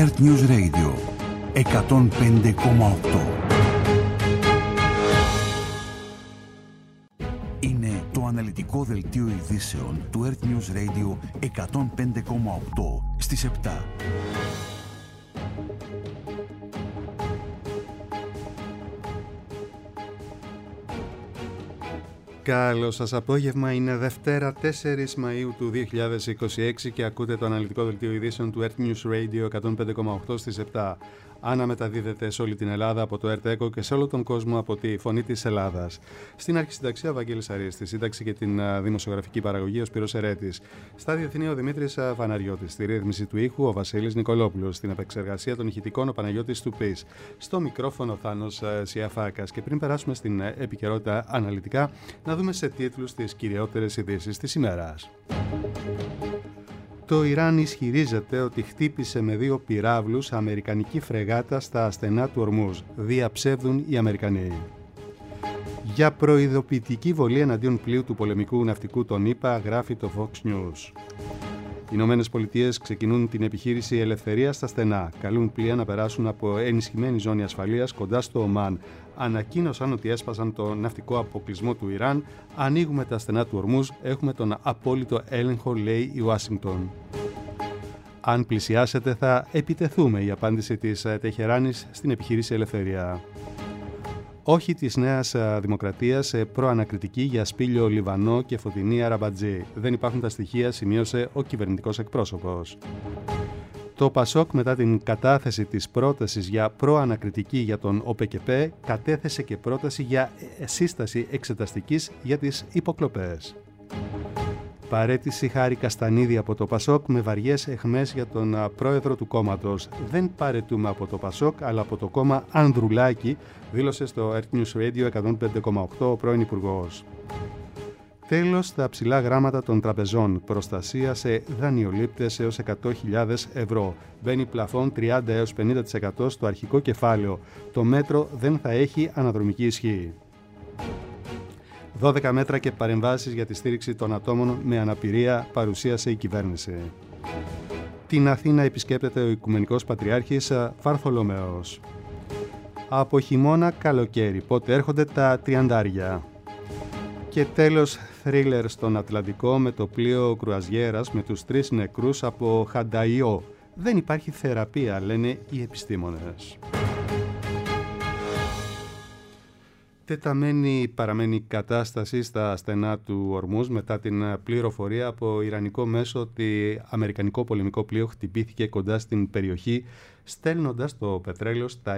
Earth News Radio 105,8. Είναι το αναλυτικό δελτίο ειδήσεων του Earth News Radio 105,8 στις 7. Καλό σας απόγευμα, είναι Δευτέρα 4 Μαΐου του 2026 και ακούτε το αναλυτικό δελτίο ειδήσεων του Earth News Radio 105,8 στις 7. Αναμεταδίδεται σε όλη την Ελλάδα από το ΕΡΤ και σε όλο τον κόσμο από τη Φωνή της Ελλάδας. Στην αρχισυνταξία Βαγγέλης Αρής, στη σύνταξη και την δημοσιογραφική παραγωγή ο Σπύρος Ερέτης. Στα διεθνή ο Δημήτρης Φαναριώτης, στη ρύθμιση του ήχου ο Βασίλης Νικολόπουλος, στην επεξεργασία των ηχητικών ο Παναγιώτης Τουπής, στο μικρόφωνο Θάνος Σιαφάκας. Και πριν περάσουμε στην επικαιρότητα αναλυτικά, να δούμε σε τίτλους τις κυριότερες ειδήσεις της ημέρας. Το Ιράν ισχυρίζεται ότι χτύπησε με 2 πυράβλους αμερικανική φρεγάτα στα στενά του Ορμούζ. Διαψεύδουν οι Αμερικανοί. Για προειδοποιητική βολή εναντίον πλοίου του πολεμικού ναυτικού των ΗΠΑ, γράφει το Fox News. Οι Ηνωμένες Πολιτείες ξεκινούν την επιχείρηση Ελευθερία στα στενά. Καλούν πλοία να περάσουν από ενισχυμένη ζώνη ασφαλείας κοντά στο Ομάν. Ανακοίνωσαν ότι έσπασαν το ναυτικό αποκλεισμό του Ιράν. Ανοίγουμε τα στενά του Ορμούζ. Έχουμε τον απόλυτο έλεγχο, λέει η Ουάσιγκτον. Αν πλησιάσετε θα επιτεθούμε, η απάντηση της Τεχεράνης στην επιχείρηση Ελευθερία. Όχι της Νέας Δημοκρατίας προανακριτική για Σπήλιο Λιβανό και Φωτεινή Αραμπατζή. Δεν υπάρχουν τα στοιχεία, σημείωσε ο κυβερνητικός εκπρόσωπος. Το ΠΑΣΟΚ, μετά την κατάθεση της πρότασης για προανακριτική για τον ΟΠΕΚΕΠΕ, κατέθεσε και πρόταση για σύσταση εξεταστικής για τις υποκλοπές. Παρέτηση Χάρη Καστανίδη από το ΠΑΣΟΚ με βαριές αιχμές για τον πρόεδρο του κόμματος. Δεν παρετούμε από το ΠΑΣΟΚ, αλλά από το κόμμα Ανδρουλάκη, δήλωσε στο Earth News Radio 105,8 ο πρώην Υπουργός. Τέλος, στα ψηλά γράμματα των τραπεζών. Προστασία σε δανειολήπτες έως 100.000 ευρώ. Μπαίνει πλαφόν 30 έως 50% στο αρχικό κεφάλαιο. Το μέτρο δεν θα έχει αναδρομική ισχύ. 12 μέτρα και παρεμβάσεις για τη στήριξη των ατόμων με αναπηρία παρουσίασε η κυβέρνηση. Την Αθήνα επισκέπτεται ο Οικουμενικός Πατριάρχης Βαρθολομαίος. Από χειμώνα καλοκαίρι, πότε έρχονται τα τριαντάρια. Και τέλος, θρίλερ στον Ατλαντικό με το πλοίο κρουαζιέρας με τους 3 νεκρούς από χανταϊό. Δεν υπάρχει θεραπεία, λένε οι επιστήμονες. Τεταμένη παραμένει η κατάσταση στα στενά του Ορμούζ μετά την πληροφορία από ιρανικό μέσο ότι αμερικανικό πολεμικό πλοίο χτυπήθηκε κοντά στην περιοχή, στέλνοντας το πετρέλαιο στα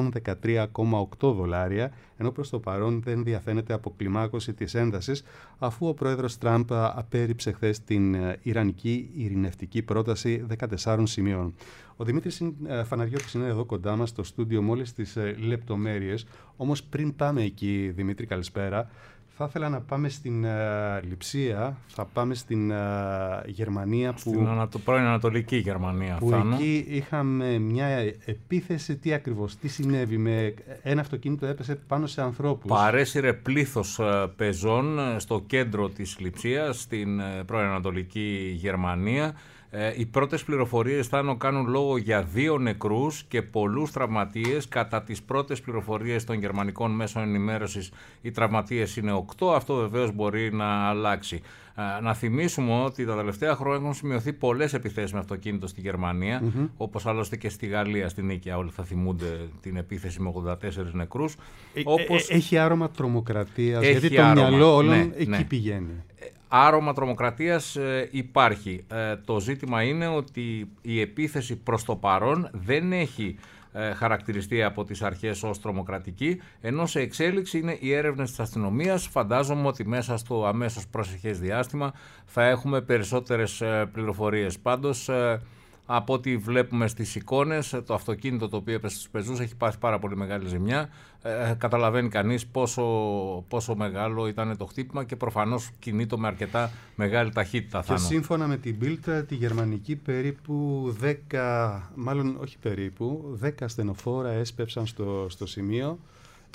$113,8, ενώ προς το παρόν δεν διαφαίνεται αποκλιμάκωση της έντασης, αφού ο πρόεδρος Τραμπ απέρριψε χθες την ιρανική ειρηνευτική πρόταση 14 σημείων. Ο Δημήτρης Φαναριώτης είναι εδώ κοντά μας στο στούντιο μόλις τις λεπτομέρειες. Όμως πριν πάμε εκεί, Δημήτρη, καλησπέρα. Θα ήθελα να πάμε στην Λειψία, θα πάμε στην Γερμανία. Στην πρώην Ανατολική Γερμανία. Που εκεί είχαμε μια επίθεση. Τι ακριβώς, τι συνέβη? Με ένα αυτοκίνητο έπεσε πάνω σε ανθρώπους. Παρέσυρε πλήθος πεζών στο κέντρο της Λειψίας, στην πρώην Ανατολική Γερμανία. Οι πρώτες πληροφορίες κάνουν λόγο για 2 νεκρούς και πολλούς τραυματίες. Κατά τις πρώτες πληροφορίες των γερμανικών μέσων ενημέρωσης οι τραυματίες είναι 8. Αυτό βεβαίως μπορεί να αλλάξει. Να θυμίσουμε ότι τα τελευταία χρόνια έχουν σημειωθεί πολλές επιθέσεις με αυτοκίνητο στη Γερμανία, όπως άλλωστε και στη Γαλλία, στην Νίκαια. Όλοι θα θυμούνται την επίθεση με 84 νεκρούς. Έχει άρωμα τρομοκρατίας, γιατί το μυαλό όλων εκεί πηγαίνει. Άρωμα τρομοκρατίας υπάρχει. Το ζήτημα είναι ότι η επίθεση προς το παρόν δεν έχει χαρακτηριστεί από τις αρχές ως τρομοκρατική, ενώ σε εξέλιξη είναι οι έρευνες της αστυνομίας. Φαντάζομαι ότι μέσα στο αμέσως προσεχές διάστημα θα έχουμε περισσότερες πληροφορίες. Πάντως, από ό,τι βλέπουμε στις εικόνες, το αυτοκίνητο το οποίο έπεσε στους πεζούς έχει πάθει πάρα πολύ μεγάλη ζημιά. Καταλαβαίνει κανείς πόσο μεγάλο ήταν το χτύπημα και προφανώς κινείται με αρκετά μεγάλη ταχύτητα. Και σύμφωνα με την Bild, τη γερμανική, περίπου 10 ασθενοφόρα έσπευσαν στο σημείο.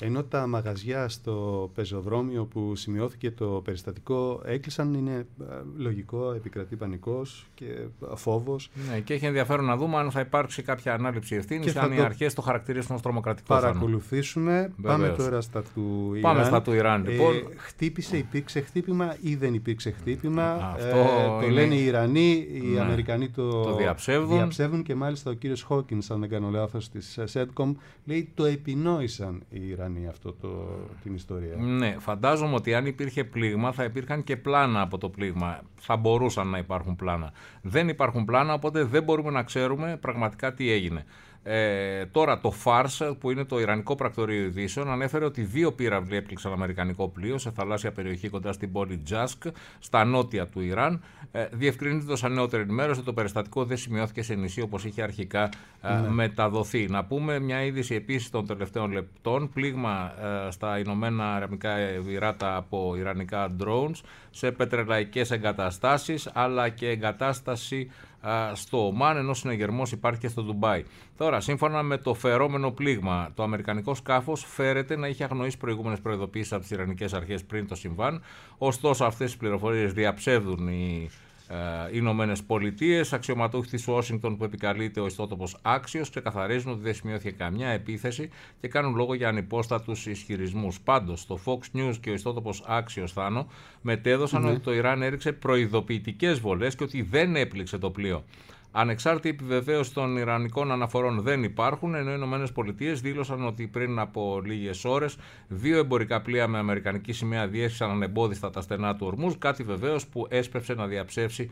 Ενώ τα μαγαζιά στο πεζοδρόμιο που σημειώθηκε το περιστατικό έκλεισαν, είναι λογικό, επικρατεί πανικός και φόβος. Ναι, και έχει ενδιαφέρον να δούμε αν θα υπάρξει κάποια ανάληψη ευθύνης, αν οι αρχές το χαρακτηρίσουν ως τρομοκρατικό. Παρακολουθήσουμε. Πάμε τώρα στα του Ιράν. Πάμε στα του Ιράν, λοιπόν. Υπήρξε χτύπημα ή δεν υπήρξε χτύπημα? Το λένε οι Ιρανοί, οι Αμερικανοί το διαψεύδουν και μάλιστα ο κύριος Χόκινς, αν δεν κάνω λάθος, της SEDCOM, λέει το επινόησαν οι Ιρανοί την ιστορία. Ναι, φαντάζομαι ότι αν υπήρχε πλήγμα θα υπήρχαν και πλάνα από το πλήγμα. Θα μπορούσαν να υπάρχουν πλάνα. Δεν υπάρχουν πλάνα, οπότε δεν μπορούμε να ξέρουμε πραγματικά τι έγινε. Τώρα το FARS, που είναι το Ιρανικό Πρακτορείο Ειδήσεων, ανέφερε ότι 2 πύραυλοι έπληξαν αμερικανικό πλοίο σε θαλάσσια περιοχή κοντά στην πόλη Τζάσκ, στα νότια του Ιράν. Διευκρινίζεται σαν νεότερη ενημέρωση ότι το περιστατικό δεν σημειώθηκε σε νησί όπως είχε αρχικά μεταδοθεί. Να πούμε μια είδηση επίσης των τελευταίων λεπτών: πλήγμα στα Ηνωμένα Αραβικά Εμιράτα από ιρανικά drones σε πετρελαϊκές εγκαταστάσεις, αλλά και εγκατάσταση στο Ομάν, ενώ συνεγερμός υπάρχει και στο Ντουμπάι. Τώρα, σύμφωνα με το φερόμενο πλήγμα, το αμερικανικό σκάφος φέρεται να είχε αγνοήσει προηγούμενες προειδοποιήσεις από τις ιρανικές αρχές πριν το συμβάν. Ωστόσο, αυτές τις πληροφορίες διαψεύδουν οι Ηνωμένες Πολιτείες. Αξιωματούχοι της Ουάσιγκτον που επικαλείται ο ιστότοπος Axios ξεκαθαρίζουν ότι δεν σημειώθηκε καμιά επίθεση και κάνουν λόγο για ανυπόστατους ισχυρισμούς. Πάντως, το Fox News και ο ιστότοπος Axios, Θάνο, μετέδωσαν ότι το Ιράν έριξε προειδοποιητικές βολές και ότι δεν έπληξε το πλοίο. Ανεξάρτητη επιβεβαίωση των ιρανικών αναφορών δεν υπάρχουν, ενώ οι Ηνωμένες Πολιτείες δήλωσαν ότι πριν από λίγες ώρες 2 εμπορικά πλοία με αμερικανική σημαία διέσχισαν ανεμπόδιστα τα στενά του Ορμούζ, κάτι βεβαίως που έσπευσε να διαψεύσει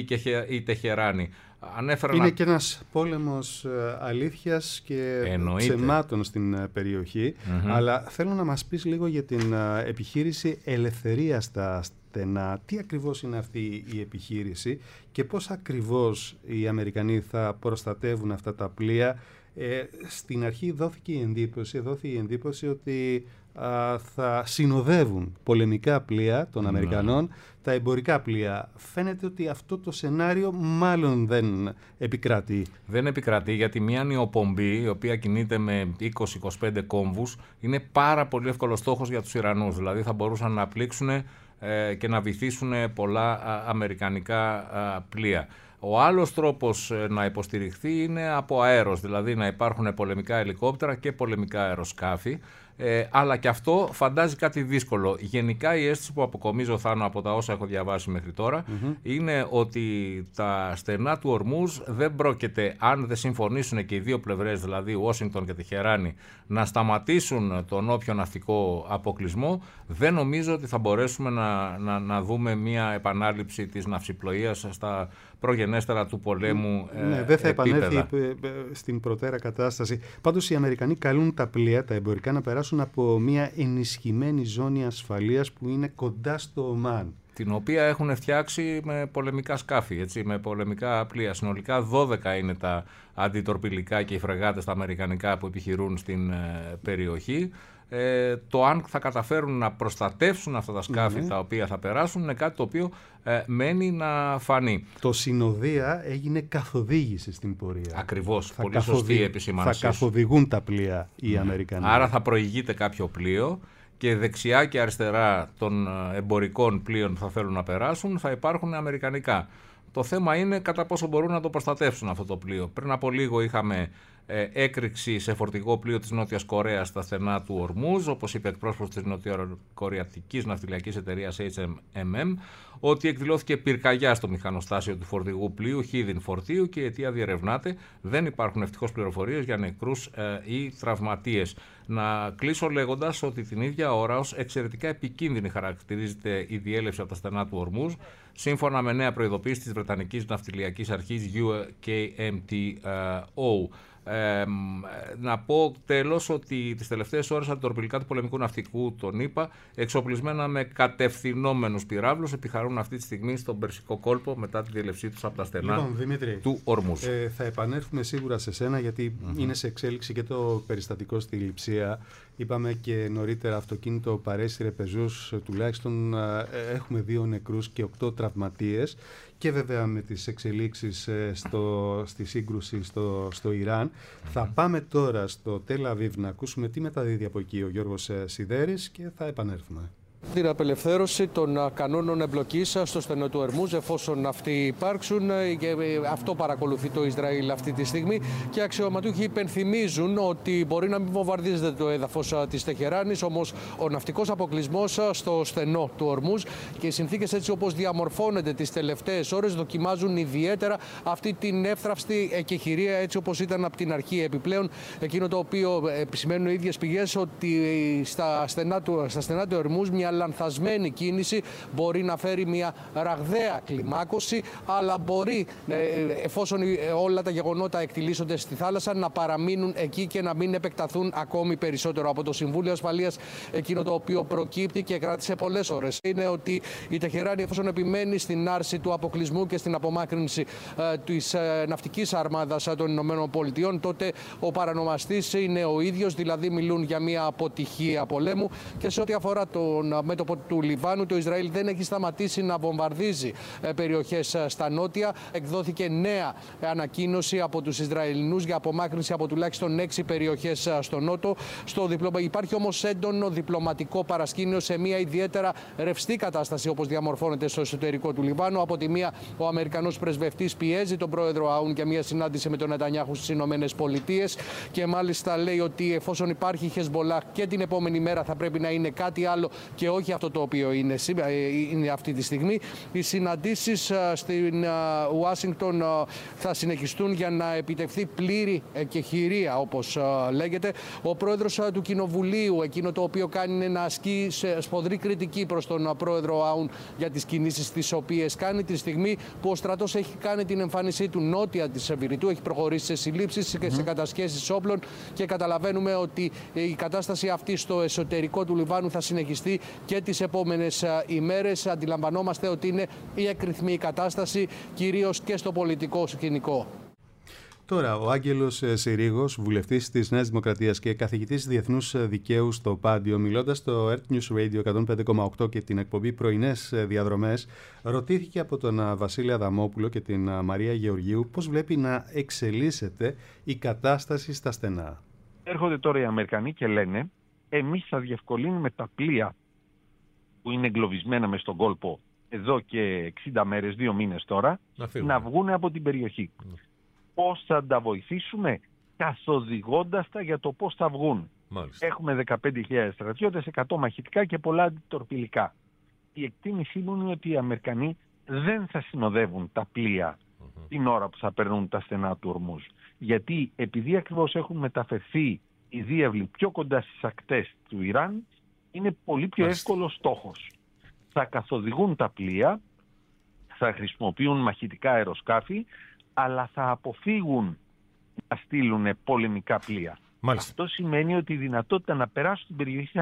η Τεχεράνη. Είναι και ένας πόλεμος αλήθειας και ψεμάτων στην περιοχή, αλλά θέλω να μας πεις λίγο για την επιχείρηση Ελευθερία στα στενά. Τι ακριβώς είναι αυτή η επιχείρηση και πώς ακριβώς οι Αμερικανοί θα προστατεύουν αυτά τα πλοία? Στην αρχή δόθηκε η εντύπωση ότι θα συνοδεύουν πολεμικά πλοία των Αμερικανών τα εμπορικά πλοία. Φαίνεται ότι αυτό το σενάριο μάλλον δεν επικρατεί. Δεν επικρατεί, γιατί μια νεοπομπή η οποία κινείται με 20-25 κόμβους είναι πάρα πολύ εύκολος στόχος για τους Ιρανούς. Δηλαδή θα μπορούσαν να πλήξουν και να βυθίσουν πολλά αμερικανικά πλοία. Ο άλλος τρόπος να υποστηριχθεί είναι από αέρος, δηλαδή να υπάρχουν πολεμικά ελικόπτερα και πολεμικά αεροσκάφη, αλλά και αυτό φαντάζει κάτι δύσκολο. Γενικά η αίσθηση που αποκομίζω, Θάνο, από τα όσα έχω διαβάσει μέχρι τώρα, είναι ότι τα στενά του Ορμούζ δεν πρόκειται, αν δεν συμφωνήσουν και οι δύο πλευρές, δηλαδή Ουάσιγκτον και Τεχεράνη, να σταματήσουν τον όποιο ναυτικό αποκλεισμό, δεν νομίζω ότι θα μπορέσουμε να δούμε μια επανάληψη της ναυσιπλοείας στα προγενέστερα του πολέμου. Δεν θα επανέλθει στην προτέρα κατάσταση. Πάντως οι Αμερικανοί καλούν τα πλοία, τα εμπορικά, να περάσουν από μια ενισχυμένη ζώνη ασφαλείας που είναι κοντά στο Ομάν, την οποία έχουν φτιάξει με πολεμικά σκάφη, έτσι, με πολεμικά πλοία. Συνολικά 12 είναι τα αντιτορπιλικά και οι φρεγάτες τα αμερικανικά που επιχειρούν στην περιοχή. Το αν θα καταφέρουν να προστατεύσουν αυτά τα σκάφη τα οποία θα περάσουν είναι κάτι το οποίο μένει να φανεί. Το συνοδεία έγινε καθοδήγηση στην πορεία. Ακριβώς, πολύ σωστή η επισήμανση. Θα καθοδηγούν τα πλοία οι Αμερικανοί. Άρα θα προηγείται κάποιο πλοίο και δεξιά και αριστερά των εμπορικών πλοίων που θα θέλουν να περάσουν θα υπάρχουν αμερικανικά. Το θέμα είναι κατά πόσο μπορούν να το προστατεύσουν αυτό το πλοίο. Πριν από λίγο είχαμε έκρηξη σε φορτηγό πλοίο της Νότιας Κορέας στα στενά του Ορμούζ, όπως είπε εκπρόσωπος της νοτιοκορεατικής ναυτιλιακής εταιρείας HMM, ότι εκδηλώθηκε πυρκαγιά στο μηχανοστάσιο του φορτηγού πλοίου χίδιν φορτίου και η αιτία διερευνάται. Δεν υπάρχουν ευτυχώς πληροφορίες για νεκρούς ή τραυματίες. Να κλείσω λέγοντας ότι την ίδια ώρα ως εξαιρετικά επικίνδυνη χαρακτηρίζεται η διέλευση από τα στενά του Ορμούζ, σύμφωνα με νέα προειδοποίηση της Βρετανικής Ναυτιλιακής Αρχής UKMTO. Να πω τέλος ότι τις τελευταίες ώρες αντιτορπιλικά του πολεμικού ναυτικού των ΗΠΑ, εξοπλισμένα με κατευθυνόμενους πυράβλους, επιχαρούν αυτή τη στιγμή στον Περσικό κόλπο μετά τη διέλευσή τους από τα στενά του Ορμούζ. Θα επανέλθουμε σίγουρα σε σένα, γιατί είναι σε εξέλιξη και το περιστατικό στη Λειψία. Είπαμε και νωρίτερα, αυτοκίνητο παρέσυρε πεζούς, τουλάχιστον έχουμε 2 νεκρούς και 8 τραυματίες. και βέβαια με τις εξελίξεις στη σύγκρουση στο Ιράν. Θα πάμε τώρα στο Τελ Αβίβ να ακούσουμε τι μεταδίδει από εκεί ο Γιώργος Σιδέρης και θα επανέλθουμε. Την απελευθέρωση των κανόνων εμπλοκής στο στενό του Ορμούζ, εφόσον αυτοί υπάρξουν, και αυτό παρακολουθεί το Ισραήλ αυτή τη στιγμή. Και αξιωματούχοι υπενθυμίζουν ότι μπορεί να μην βομβαρδίζεται το έδαφος της Τεχεράνης, όμως ο ναυτικός αποκλεισμός στο στενό του Ορμούζ και οι συνθήκες έτσι όπως διαμορφώνεται τις τελευταίες ώρες δοκιμάζουν ιδιαίτερα αυτή την εύθραυστη εκεχηρία έτσι όπως ήταν από την αρχή. Επιπλέον, εκείνο το οποίο επισημαίνουν οι ίδιες πηγές, ότι στα στενά του Ορμούζ μια λανθασμένη κίνηση μπορεί να φέρει μια ραγδαία κλιμάκωση, αλλά μπορεί, εφόσον όλα τα γεγονότα εκτιλήσονται στη θάλασσα, να παραμείνουν εκεί και να μην επεκταθούν ακόμη περισσότερο. Από το Συμβούλιο Ασφαλείας, εκείνο το οποίο προκύπτει και κράτησε πολλές ώρες είναι ότι η Τεχεράνη, εφόσον επιμένει στην άρση του αποκλεισμού και στην απομάκρυνση της ναυτικής αρμάδας των ΗΠΑ, τότε ο παρανομαστής είναι ο ίδιος, δηλαδή μιλούν για μια αποτυχία πολέμου. Και σε ό,τι αφορά τον μέτωπο του Λιβάνου, το Ισραήλ δεν έχει σταματήσει να βομβαρδίζει περιοχές στα νότια. Εκδόθηκε νέα ανακοίνωση από τους Ισραηλινούς για απομάκρυνση από τουλάχιστον 6 περιοχές στο νότο. Υπάρχει όμως έντονο διπλωματικό παρασκήνιο σε μια ιδιαίτερα ρευστή κατάσταση όπως διαμορφώνεται στο εσωτερικό του Λιβάνου. Από τη μία, ο Αμερικανός πρεσβευτής πιέζει τον πρόεδρο Αούν για μια συνάντηση με τον Νετανιάχου στις ΗΠΑ και μάλιστα λέει ότι εφόσον υπάρχει Χεσμολάχ και την επόμενη μέρα θα πρέπει να είναι κάτι άλλο και όχι αυτό το οποίο είναι αυτή τη στιγμή. Οι συναντήσεις στην Ουάσιγκτον θα συνεχιστούν για να επιτευχθεί πλήρη εκεχηρία, όπως λέγεται. Ο πρόεδρος του Κοινοβουλίου, εκείνο το οποίο κάνει είναι να ασκεί σφοδρή κριτική προς τον πρόεδρο Αούν για τις κινήσεις τις οποίες κάνει, τη στιγμή που ο στρατός έχει κάνει την εμφάνισή του νότια της Βηρητού, έχει προχωρήσει σε συλλήψεις και σε κατασχέσεις όπλων και καταλαβαίνουμε ότι η κατάσταση αυτή στο εσωτερικό του Λιβάνου θα συνεχιστεί και τις επόμενες ημέρες. Αντιλαμβανόμαστε ότι είναι η εκρηθμή κατάσταση, κυρίως και στο πολιτικό σκηνικό. Τώρα, ο Άγγελος Συρίγος, βουλευτής της Νέας Δημοκρατίας και καθηγητής διεθνούς δικαίου στο Πάντιο, μιλώντας στο Earth News Radio 105,8 και την εκπομπή Πρωινές Διαδρομές, ρωτήθηκε από τον Βασίλη Αδαμόπουλο και την Μαρία Γεωργίου πώς βλέπει να εξελίσσεται η κατάσταση στα στενά. Έρχονται τώρα οι Αμερικανοί και λένε, εμείς θα διευκολύνουμε τα πλοία που είναι εγκλωβισμένα μες στον κόλπο εδώ και 60 μέρες, 2 μήνες τώρα, να βγουν από την περιοχή. Πώς θα τα βοηθήσουμε? Καθοδηγώντας τα για το πώς θα βγουν. Μάλιστα. Έχουμε 15.000 στρατιώτες, 100 μαχητικά και πολλά αντιτορπιλικά. Η εκτίμησή μου είναι ότι οι Αμερικανοί δεν θα συνοδεύουν τα πλοία την ώρα που θα περνούν τα στενά του Ορμούζ. Γιατί επειδή ακριβώς έχουν μεταφερθεί οι διάβλοι πιο κοντά στις ακτές του Ιράν, είναι πολύ πιο εύκολος στόχος. Θα καθοδηγούν τα πλοία, θα χρησιμοποιούν μαχητικά αεροσκάφη, αλλά θα αποφύγουν να στείλουν πολεμικά πλοία. Μάλιστα. Αυτό σημαίνει ότι η δυνατότητα να περάσουν την περιοχή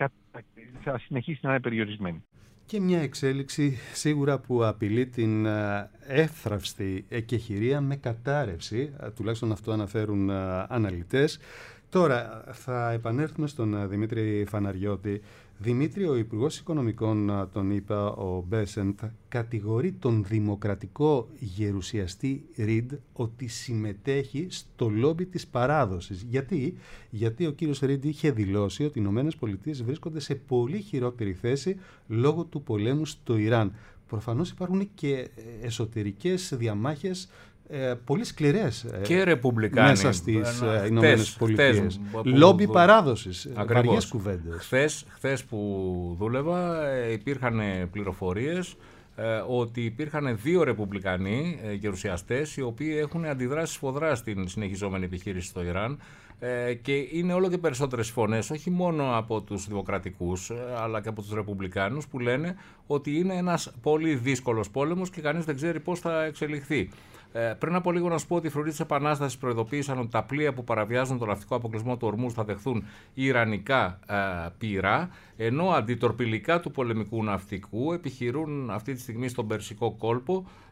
θα συνεχίσει να είναι περιορισμένη. Και μια εξέλιξη σίγουρα που απειλεί την εύθραυστη εκεχηρία με κατάρρευση, τουλάχιστον αυτό αναφέρουν αναλυτές. Τώρα θα επανέλθουμε στον Δημήτρη Φαναριώτη. Δημήτρη, ο Υπουργός Οικονομικών, τον ΗΠΑ, ο Μπέσεντ, κατηγορεί τον δημοκρατικό γερουσιαστή Ριντ ότι συμμετέχει στο λόμπι της παράδοσης. Γιατί ο κύριος Ριντ είχε δηλώσει ότι οι ΗΠΑ βρίσκονται σε πολύ χειρότερη θέση λόγω του πολέμου στο Ιράν. Προφανώς υπάρχουν και εσωτερικές διαμάχες πολύ σκληρές και ρεπουμπλικάνοι μέσα στις Ηνωμένες Πολιτείες. Λόμπι παράδοσης, βαριές κουβέντες. Χθες που δούλευα υπήρχαν πληροφορίες ότι υπήρχαν 2 ρεπουμπλικανοί γερουσιαστές οι οποίοι έχουν αντιδράσει σφοδρά στην συνεχιζόμενη επιχείρηση στο Ιράν και είναι όλο και περισσότερες φωνές, όχι μόνο από τους δημοκρατικούς αλλά και από τους ρεπουμπλικάνους, που λένε ότι είναι ένας πολύ δύσκολος πόλεμος και κανείς δεν ξέρει πώς θα εξελιχθεί. Πριν από λίγο να σου πω ότι οι φρουροί της Επανάστασης προειδοποίησαν ότι τα πλοία που παραβιάζουν το ναυτικό αποκλεισμό του Ορμούζ θα δεχθούν ιρανικά πυρά, ενώ αντιτορπιλικά του πολεμικού ναυτικού επιχειρούν αυτή τη στιγμή στον Περσικό κόλπο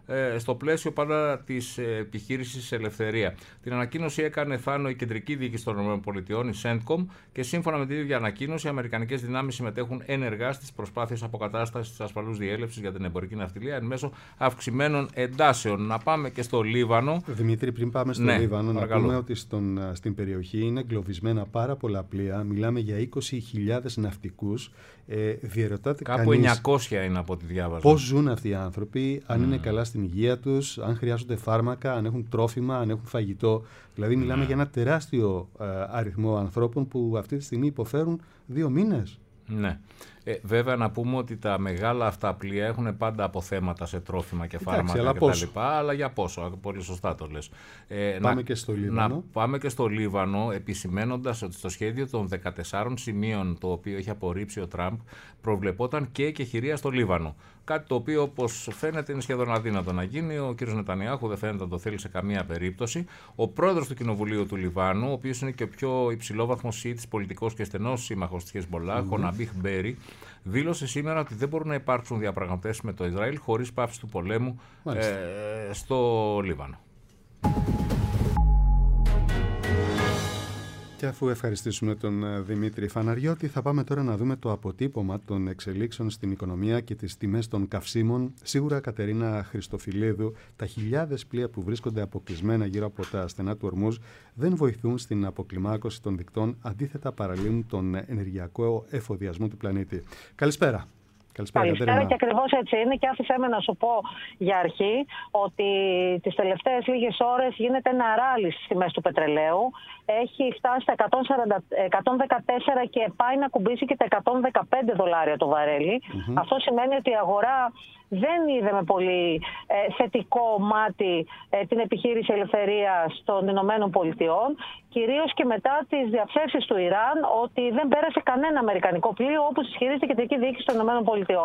στο πλαίσιο πάντα της επιχείρησης Ελευθερία. Την ανακοίνωση έκανε Θάνο η κεντρική διοίκηση των ΗΠΑ, η CENTCOM, και σύμφωνα με την ίδια ανακοίνωση, οι αμερικανικές δυνάμεις συμμετέχουν ενεργά στις προσπάθειες αποκατάστασης της ασφαλούς διέλευσης για την εμπορική ναυτιλία εν μέσω αυξημένων εντάσεων. Να πάμε και στο Λίβανο. Δημήτρη, πριν πάμε στο Λίβανο, να πούμε ότι στην περιοχή είναι εγκλωβισμένα πάρα πολλά πλοία. Μιλάμε για 20.000 ναυτικούς. Κάπου κανείς 900 είναι από ό,τι διάβαζα. Πώς ζουν αυτοί οι άνθρωποι, αν είναι καλά στην υγεία τους, αν χρειάζονται φάρμακα, αν έχουν τρόφιμα, αν έχουν φαγητό. Δηλαδή, μιλάμε για ένα τεράστιο αριθμό ανθρώπων που αυτή τη στιγμή υποφέρουν 2 μήνες. Ναι. Βέβαια, να πούμε ότι τα μεγάλα αυτά πλοία έχουν πάντα αποθέματα σε τρόφιμα και φάρμακα κτλ. Αλλά για πόσο, πολύ σωστά το λες. Πάμε και στο Λίβανο. Να πάμε και στο Λίβανο, επισημαίνοντας ότι στο σχέδιο των 14 σημείων, το οποίο έχει απορρίψει ο Τραμπ, προβλεπόταν και εκεχηρία στο Λίβανο. Κάτι το οποίο, όπως φαίνεται, είναι σχεδόν αδύνατο να γίνει. Ο κ. Νετανιάχου δεν φαίνεται να το θέλει σε καμία περίπτωση. Ο πρόεδρος του Κοινοβουλίου του Λιβάνου, ο οποίος είναι και ο πιο υψηλόβαθμος Σιήτης πολιτικός και στενός σύμμαχος της Χεσμολάχ, ο Ναμπίχ Μπέρι, δήλωσε σήμερα ότι δεν μπορούν να υπάρξουν διαπραγματεύσεις με το Ισραήλ χωρίς πάυση του πολέμου στο Λίβανο. Και αφού ευχαριστήσουμε τον Δημήτρη Φαναριώτη, θα πάμε τώρα να δούμε το αποτύπωμα των εξελίξεων στην οικονομία και τις τιμές των καυσίμων. Σίγουρα, Κατερίνα Χριστοφιλίδου, τα χιλιάδες πλοία που βρίσκονται αποκλεισμένα γύρω από τα στενά του Ορμούζ δεν βοηθούν στην αποκλιμάκωση των δικτών, αντίθετα παραλύνουν τον ενεργειακό εφοδιασμό του πλανήτη. Καλησπέρα. Καλησπέρα, και ακριβώς έτσι είναι. Και άφησέ με να σου πω για αρχή ότι τις τελευταίες λίγες ώρες γίνεται ένα ράλι στις τιμές του πετρελαίου. Έχει φτάσει στα 114 και πάει να κουμπίσει και τα $115 το βαρέλι. Αυτό σημαίνει ότι η αγορά δεν είδε με πολύ θετικό μάτι την επιχείρηση ελευθερίας των Ηνωμένων Πολιτειών, κυρίως και μετά τις διαψεύσεις του Ιράν ότι δεν πέρασε κανένα αμερικανικό πλοίο, όπως ισχυρίζεται η κεντρική διοίκηση των Ηνωμένων Πολιτειών.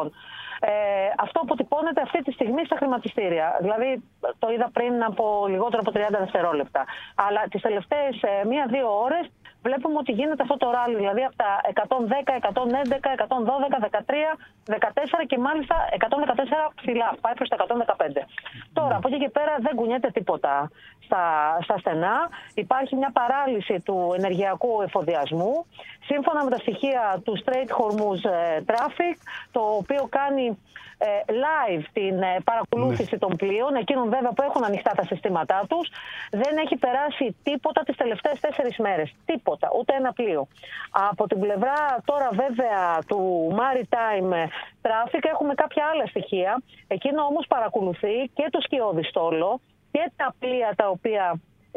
Αυτό αποτυπώνεται αυτή τη στιγμή στα χρηματιστήρια. Δηλαδή, το είδα πριν από λιγότερο από 30 δευτερόλεπτα. Αλλά τις τελευταίες 1-2 ώρες βλέπουμε ότι γίνεται αυτό το ράλι, δηλαδή από τα 110, 111, 112, 13, 14 και μάλιστα 114 ψηλά, πάει προς τα 115. Τώρα, από εκεί και πέρα δεν κουνιέται τίποτα στα στενά. Υπάρχει μια παράλυση του ενεργειακού εφοδιασμού. Σύμφωνα με τα στοιχεία του Strait Hormuz Traffic, το οποίο κάνει live την παρακολούθηση των πλοίων, εκείνων βέβαια που έχουν ανοιχτά τα συστήματά τους, δεν έχει περάσει τίποτα τις τελευταίες 4 μέρες. Τίποτα, ούτε ένα πλοίο. Από την πλευρά τώρα βέβαια του Maritime Traffic έχουμε κάποια άλλα στοιχεία. Εκείνο όμως παρακολουθεί και το σκιώδη στόλο και τα πλοία τα οποία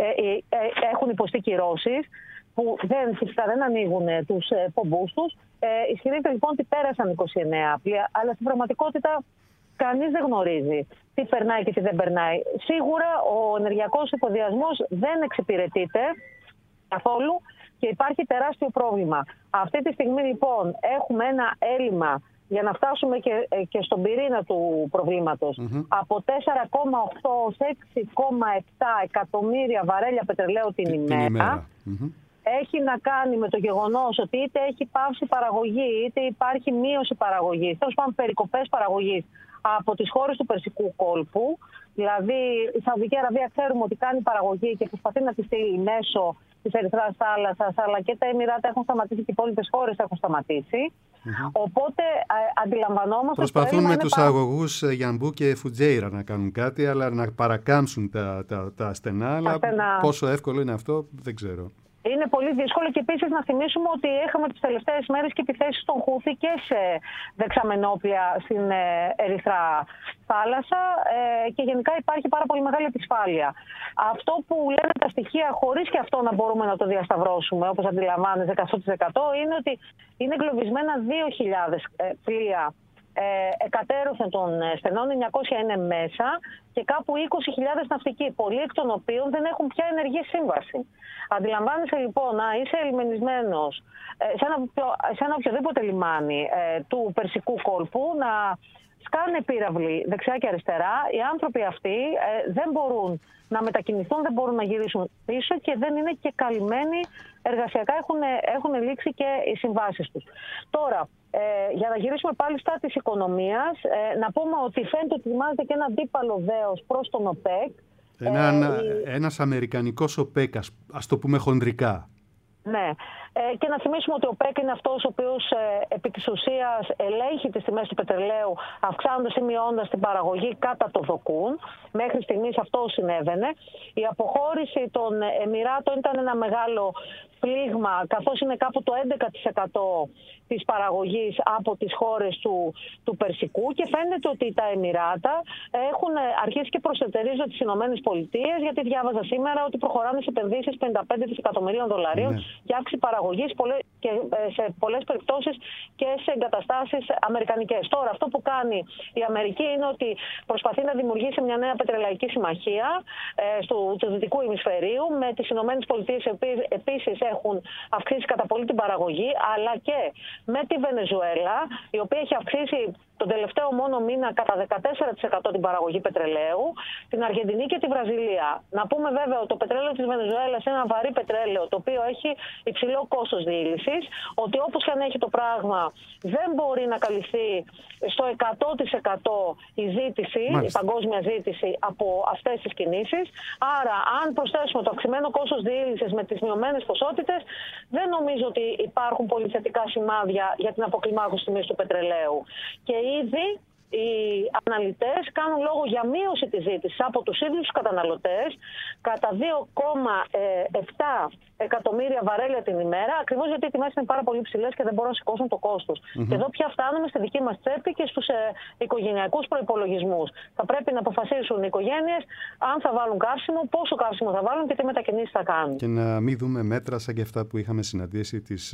έχουν υποστεί κυρώσεις, που φυσικά δεν ανοίγουν τους πομπούς τους. Ισχυρίζεται λοιπόν ότι πέρασαν 29 πλοία, αλλά στην πραγματικότητα κανείς δεν γνωρίζει τι περνάει και τι δεν περνάει. Σίγουρα ο ενεργειακός εφοδιασμός δεν εξυπηρετείται καθόλου και υπάρχει τεράστιο πρόβλημα. Αυτή τη στιγμή λοιπόν έχουμε ένα έλλειμμα, για να φτάσουμε και στον πυρήνα του προβλήματος, από 4,8 σε 6,7 εκατομμύρια βαρέλια πετρελαίου την ημέρα. Έχει να κάνει με το γεγονός ότι είτε έχει πάυση παραγωγή, είτε υπάρχει μείωση παραγωγής, τέλος πάντων περικοπές παραγωγής από τις χώρες του Περσικού κόλπου. Δηλαδή η Σαουδική Αραβία ξέρουμε ότι κάνει παραγωγή και προσπαθεί να τη στείλει μέσω της Ερυθράς Θάλασσας, αλλά και τα Εμιράτα έχουν σταματήσει και οι υπόλοιπες χώρες έχουν σταματήσει. Οπότε αντιλαμβανόμαστε. Προσπαθούν με τους αγωγούς Γιανμπού και Φουτζέιρα να κάνουν κάτι, αλλά να παρακάμψουν τα στενά. Αλλά πόσο εύκολο είναι αυτό δεν ξέρω. Είναι πολύ δύσκολο και επίσης να θυμίσουμε ότι είχαμε τις τελευταίες μέρες και επιθέσεις των Χούθη και σε δεξαμενόπλια στην Ερυθρά Θάλασσα και γενικά υπάρχει πάρα πολύ μεγάλη επισφάλεια. Αυτό που λένε τα στοιχεία, χωρίς και αυτό να μπορούμε να το διασταυρώσουμε, όπως αντιλαμβάνεστε 100%, είναι ότι είναι εγκλωβισμένα 2.000 πλοία εκατέρωθεν των στενών, 900 είναι μέσα και κάπου 20.000 ναυτικοί, πολλοί εκ των οποίων δεν έχουν πια ενεργή σύμβαση. Αντιλαμβάνεσαι λοιπόν να είσαι ελιμενισμένος σε ένα οποιοδήποτε λιμάνι του Περσικού κόλπου, να σκάνε πύραυλοι δεξιά και αριστερά. Οι άνθρωποι αυτοί δεν μπορούν να μετακινηθούν, δεν μπορούν να γυρίσουν πίσω και δεν είναι και καλυμμένοι εργασιακά, έχουν λήξει και οι συμβάσεις τους. Τώρα, Για να γυρίσουμε πάλι στα της οικονομίας, να πούμε ότι φαίνεται ότι ετοιμάζεται και ένα αντίπαλο δέος προς τον ΟΠΕΚ. Ένας αμερικανικός ΟΠΕΚ, ας το πούμε χονδρικά. Ναι. Και να θυμίσουμε ότι ο ΟΠΕΚ είναι αυτός ο οποίος επί της ουσίας ελέγχει τις τιμές του πετρελαίου, αυξάνοντας ή μειώνοντας την παραγωγή κατά το δοκούν. Μέχρι στιγμής αυτό συνέβαινε. Η αποχώρηση των Εμιράτων ήταν ένα μεγάλο πλήγμα, καθώς είναι κάπου το 11% της παραγωγής από τις χώρες του Περσικού, και φαίνεται ότι τα Εμιράτα έχουν αρχίσει και προσετερίζονται τις Ηνωμένες Πολιτείες, γιατί διάβαζα σήμερα ότι προχωράνε σε επενδύσεις 55 δισεκατομμυρίων δολαρίων για αύξηση παραγωγής και σε πολλές περιπτώσεις και σε εγκαταστάσεις αμερικανικές. Τώρα αυτό που κάνει η Αμερική είναι ότι προσπαθεί να δημιουργήσει μια νέα πετρελαϊκή συμμαχία του δυτικού ημισφαιρίου με τις Ηνωμένες Πολιτείες, επίσης έχουν αυξήσει κατά πολύ την παραγωγή, αλλά και με τη Βενεζουέλα, η οποία έχει αυξήσει τον τελευταίο μόνο μήνα κατά 14% την παραγωγή πετρελαίου, την Αργεντινή και τη Βραζιλία. Να πούμε βέβαια ότι το πετρέλαιο της Βενεζουέλας είναι ένα βαρύ πετρέλαιο, το οποίο έχει υψηλό κόστος διήλυσης, ότι όπως και αν έχει το πράγμα δεν μπορεί να καλυφθεί στο 100% η ζήτηση, η παγκόσμια ζήτηση από αυτές τις κινήσεις. Άρα αν προσθέσουμε το αυξημένο κόστος διήλυσης με τις μειωμένες ποσότητες, δεν νομίζω ότι υπάρχουν πολύ θετικά σημάδια για την αποκλιμάκωση τιμής του πετρελαίου. Και ήδη οι αναλυτές κάνουν λόγο για μείωση της ζήτησης από τους ίδιους τους καταναλωτές κατά 2,7 εκατομμύρια βαρέλια την ημέρα, ακριβώς γιατί οι τιμές είναι πάρα πολύ ψηλές και δεν μπορούν να σηκώσουν το κόστος. Και εδώ πια φτάνουμε στη δική μας τσέπη και στους οικογενειακούς προϋπολογισμούς. Θα πρέπει να αποφασίσουν οι οικογένειες αν θα βάλουν καύσιμο, πόσο καύσιμο θα βάλουν και τι μετακινήσεις θα κάνουν. Και να μην δούμε μέτρα σαν και αυτά που είχαμε συναντήσει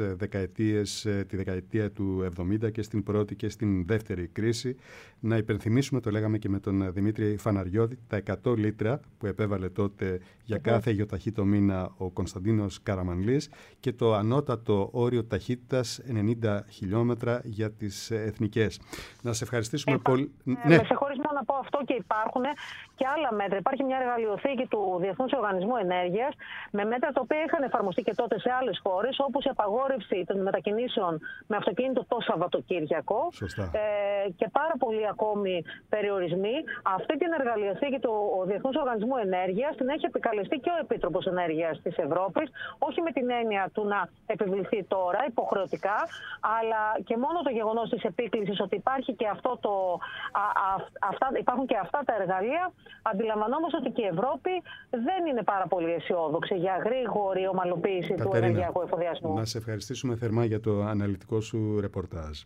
τη δεκαετία του 70 και στην πρώτη και στην δεύτερη κρίση. Να υπενθυμίσουμε, το λέγαμε και με τον Δημήτρη Φαναριώτη, τα 100 λίτρα που επέβαλε τότε για κάθε γιοταχή το μήνα ο Κωνσταντίνος Καραμανλής και το ανώτατο όριο ταχύτητας 90 χιλιόμετρα για τις εθνικές. Να σε ευχαριστήσουμε πολύ. Με συγχωρείς, μόνο να πω αυτό, και υπάρχουν και άλλα μέτρα. Υπάρχει μια εργαλειοθήκη του Διεθνούς Οργανισμού Ενέργειας με μέτρα τα οποία είχαν εφαρμοστεί και τότε σε άλλες χώρες, όπως η απαγόρευση των μετακινήσεων με αυτοκίνητο το Σαββατοκύριακο. Και πάρα πολλοί ακόμη περιορισμοί. Αυτή την εργαλειοθήκη του Διεθνούς Οργανισμού Ενέργειας την έχει επικαλεστεί και ο Επίτροπος Ενέργειας της Ευρώπης, όχι με την έννοια του να επιβληθεί τώρα υποχρεωτικά, αλλά και μόνο το γεγονός της επίκλησης ότι υπάρχει και υπάρχουν και αυτά τα εργαλεία. Αντιλαμβανόμαστε ότι και η Ευρώπη δεν είναι πάρα πολύ αισιόδοξη για γρήγορη ομαλοποίηση του ενεργειακού εφοδιασμού. Να σε ευχαριστήσουμε θερμά για το αναλυτικό σου ρεπορτάζ.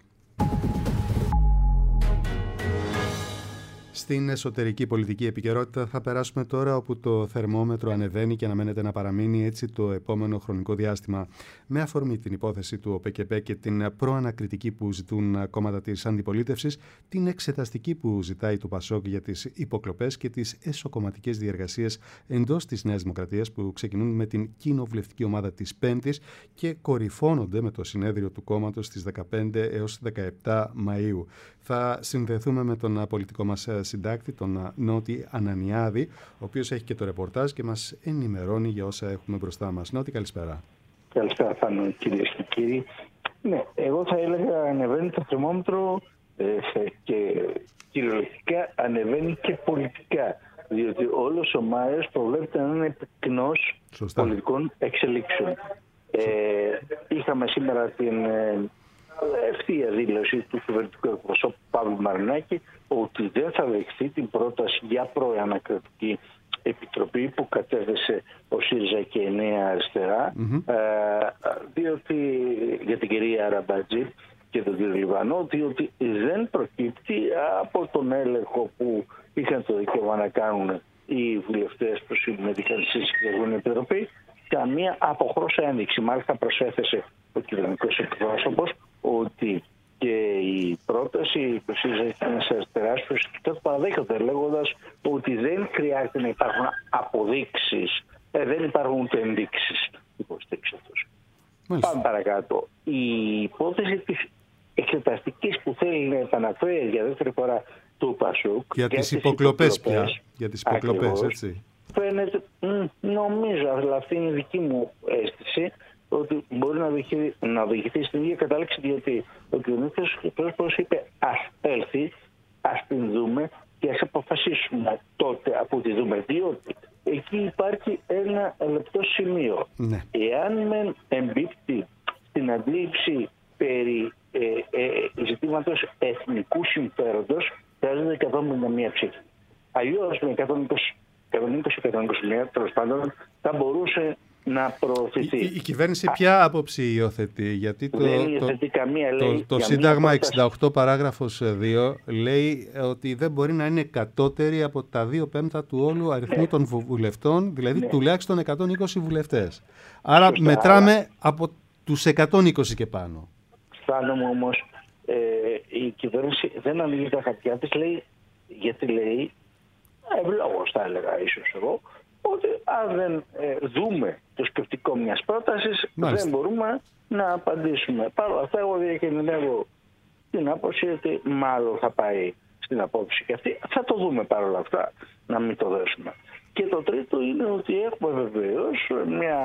Στην εσωτερική πολιτική επικαιρότητα θα περάσουμε τώρα, όπου το θερμόμετρο ανεβαίνει και αναμένεται να παραμείνει έτσι το επόμενο χρονικό διάστημα. Με αφορμή την υπόθεση του ΟΠΕΚΕΠΕ και την προανακριτική που ζητούν κόμματα της αντιπολίτευσης, την εξεταστική που ζητάει το ΠΑΣΟΚ για τις υποκλοπές και τις εσωκομματικές διεργασίες εντός της Νέας Δημοκρατίας, που ξεκινούν με την κοινοβουλευτική ομάδα της Πέμπτης και κορυφώνονται με το συνέδριο του κόμματος στις 15 έως 17 Μαΐου. Θα συνδεθούμε με τον πολιτικό μας συντάκτη, τον Νότι Ανανιάδη, ο οποίος έχει και το ρεπορτάζ και μας ενημερώνει για όσα έχουμε μπροστά μας. Νότι, καλησπέρα. Καλησπέρα, Θάνο, κυρίες και κύριοι. Ναι, εγώ θα έλεγα ανεβαίνει το θερμόμετρο και κυριολεκτικά ανεβαίνει και πολιτικά, διότι όλος ο Μάιος προβλέπεται να είναι πυκνός πολιτικών εξελίξεων. Είχαμε σήμερα την ευθεία δήλωση του κυβερνητικού εκπροσώπου Παύλου Μαρινάκη ότι δεν θα δεχθεί την πρόταση για προανακριτική επιτροπή που κατέθεσε ο ΣΥΡΙΖΑ και η Νέα Αριστερά, διότι, για την κυρία Αραμπατζή και τον κύριο Λιβανό, διότι δεν προκύπτει από τον έλεγχο που είχαν το δικαίωμα να κάνουν οι βουλευτές που συμμετείχαν στη συγκεκριμένη επιτροπή καμία αποχρώσια ένδειξη. Μάλιστα προσέθεσε ο κυβερνητικός εκπρόσωπος ότι και η πρόταση του ΣΥΡΙΖΑ και της Αριστεράς το παραδέχονται, λέγοντας ότι δεν χρειάζεται να υπάρχουν αποδείξεις, δεν υπάρχουν ούτε ενδείξεις υποστήριξη αυτός. Πάμε παρακάτω. Η υπόθεση της εξεταστικής που θέλει να επαναφέρει για δεύτερη φορά του ΠΑΣΟΚ για τις υποκλοπές πια. Για τις υποκλοπές, έτσι. Φαίνεται, νομίζω, αλλά αυτή είναι η δική μου αίσθηση, ότι μπορεί να οδηγηθεί στην ίδια κατάληξη, διότι ο κυβερνήτης πρόσωπος είπε ας έλθει, ας την δούμε και ας αποφασίσουμε τότε από τη δούμε, διότι εκεί υπάρχει ένα λεπτό σημείο. Ναι. Εάν μεν εμπίπτει στην αντίληψη περί ζητήματος εθνικού συμφέροντος, χρειάζεται 151 ψήφοι. Αλλιώς με 120-121 τέλος πάντων θα μπορούσε να προωθηθεί. Η κυβέρνηση ποια άποψη υιοθετεί? Γιατί δεν υιοθετεί καμία, λέει. Το Σύνταγμα 68 παράγραφος 2 λέει ότι δεν μπορεί να είναι κατώτερη από τα 2/5 του όλου αριθμού των βουλευτών, δηλαδή τουλάχιστον 120 βουλευτές. Άρα σωστά, μετράμε από τους 120 και πάνω. Αισθάνομαι όμως η κυβέρνηση δεν ανοίγει τα χαρτιά της, λέει, γιατί λέει, ευλόγως θα έλεγα ίσως εγώ, ότι αν δεν δούμε το σκεπτικό μιας πρότασης, δεν μπορούμε να απαντήσουμε. Παρ' όλα αυτά, εγώ διακινδυνεύω την άποψη ότι μάλλον θα πάει στην απόψη και αυτή. Θα το δούμε παρ' όλα αυτά, να μην το δέσουμε. Και το τρίτο είναι ότι έχουμε βεβαίως μια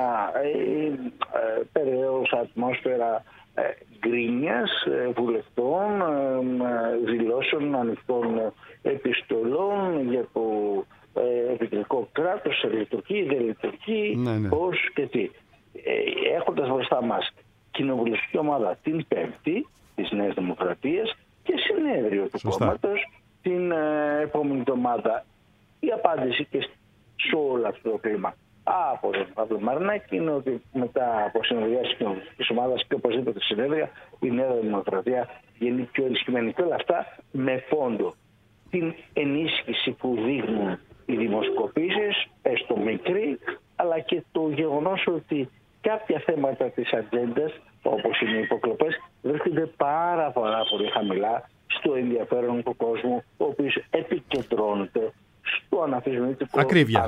περιέως ατμόσφαιρα γκρίνιας βουλευτών, δηλώσεων ανοιχτών επιστολών για το επιτρικό κράτος, σε λειτουργεί, δεν λειτουργεί, πώς και τι. Έχοντας μπροστά μας κοινοβουλευτική ομάδα την Πέμπτη της Νέας Δημοκρατίας και συνέδριο του κόμματος την επόμενη εβδομάδα, η απάντηση και σε όλο αυτό το κλίμα από τον Παύλο Μαρινάκη είναι ότι μετά από συνεδριάσεις της ομάδας και οπωσδήποτε συνέδρια, η Νέα Δημοκρατία γίνει πιο ενισχυμένη. Και όλα αυτά με φόντο την ενίσχυση που δείχνουν οι δημοσκοπήσεις, έστω μικρή, αλλά και το γεγονός ότι κάποια θέματα της ατζέντας, όπως είναι οι υποκλοπές, βρίσκονται πάρα πολύ χαμηλά στο ενδιαφέρον του κόσμου, ο οποίος επικεντρώνεται στο αναφυσβήτητο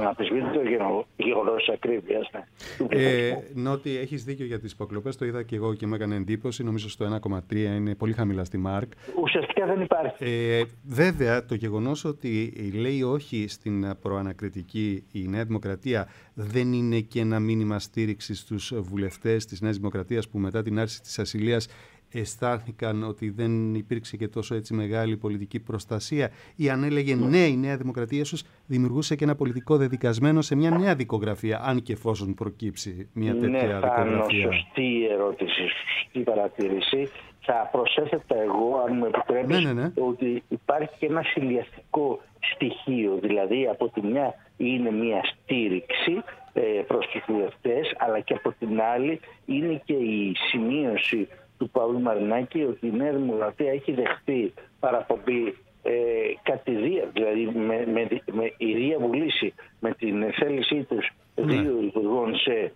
γεγονός ακρίβειας. Νότι, έχεις δίκιο για τις υποκλοπές, το είδα και εγώ και μου έκανε εντύπωση, νομίζω στο 1,3 είναι πολύ χαμηλά στη ΜΑΡΚ. Ουσιαστικά δεν υπάρχει. Βέβαια, το γεγονός ότι λέει όχι στην προανακριτική η Νέα Δημοκρατία δεν είναι και ένα μήνυμα στήριξη στους βουλευτές της Νέας Δημοκρατίας που μετά την άρση της ασυλίας αισθάνθηκαν ότι δεν υπήρξε και τόσο έτσι μεγάλη πολιτική προστασία, ή αν έλεγε ναι η Νέα Δημοκρατία ίσως δημιουργούσε και ένα πολιτικό δεδικασμένο σε μια νέα δικογραφία, αν και εφόσον προκύψει μια τέτοια δικογραφία. Σωστή ερώτηση, σωστή παρατήρηση. Θα προσέθετα εγώ, αν μου επιτρέπεις, ότι υπάρχει και ένα συνδυαστικό στοιχείο, δηλαδή από τη μια είναι μια στήριξη προς τους βουλευτές, αλλά και από την άλλη είναι και η σημείωση του Παύλου Μαρινάκη ότι η Νέα Δημοκρατία έχει δεχτεί παραπομπή κατηδία, δηλαδή με η διαβουλήση, με την θέλησή τους δύο υπουργών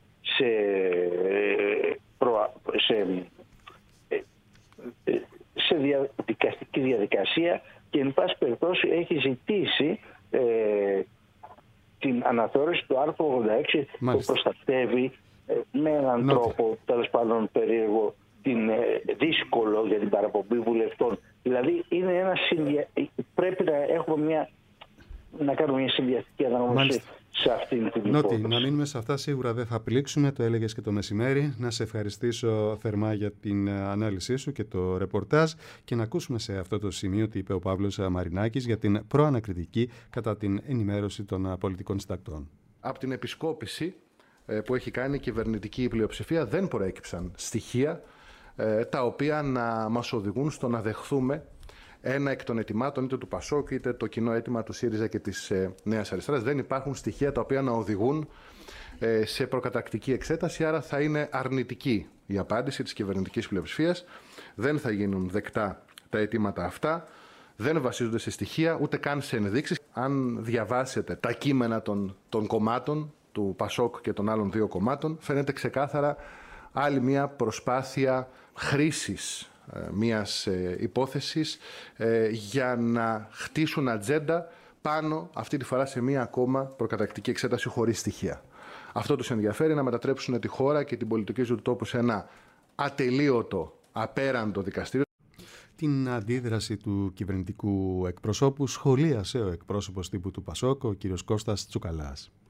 σε δικαστική διαδικασία και εν πάση περιπτώσει έχει ζητήσει την αναθεώρηση του άρθρου 86 που προστατεύει με έναν τρόπο τέλος πάντων περίεργο δύσκολο για την παραπομπή βουλευτών. Δηλαδή είναι ένα πρέπει να έχουμε να κάνουμε μια συνδυαστική αναγνώριση σε αυτήν την υπόθεση. Να μείνουμε σε αυτά, σίγουρα δεν θα πλήξουμε, το έλεγες και το μεσημέρι. Να σε ευχαριστήσω θερμά για την ανάλυση σου και το ρεπορτάζ και να ακούσουμε σε αυτό το σημείο τι είπε ο Παύλος Μαρινάκης για την προανακριτική κατά την ενημέρωση των πολιτικών συντακτών. Από την επισκόπηση που έχει κάνει η κυβερνητική πλειοψηφία δεν προέκυψαν στοιχεία τα οποία να μας οδηγούν στο να δεχθούμε ένα εκ των αιτημάτων είτε του ΠΑΣΟΚ είτε το κοινό αίτημα του ΣΥΡΙΖΑ και της Νέας Αριστεράς. Δεν υπάρχουν στοιχεία τα οποία να οδηγούν σε προκαταρκτική εξέταση, άρα θα είναι αρνητική η απάντηση της κυβερνητικής πλειοψηφίας. Δεν θα γίνουν δεκτά τα αιτήματα αυτά, δεν βασίζονται σε στοιχεία ούτε καν σε ενδείξεις. Αν διαβάσετε τα κείμενα των κομμάτων, του ΠΑΣΟΚ και των άλλων δύο κομμάτων, φαίνεται ξεκάθαρα άλλη μια προσπάθεια χρήσης μιας υπόθεσης για να χτίσουν ατζέντα πάνω αυτή τη φορά σε μια ακόμα προκαταρκτική εξέταση χωρίς στοιχεία. Αυτό τους ενδιαφέρει, να μετατρέψουν τη χώρα και την πολιτική ζωή του τόπου σε ένα ατελείωτο, απέραντο δικαστήριο. Την αντίδραση του κυβερνητικού εκπροσώπου σχολίασε ο εκπρόσωπος τύπου του ΠΑΣΟΚ, ο κ. Κώστας Τσουκαλάς.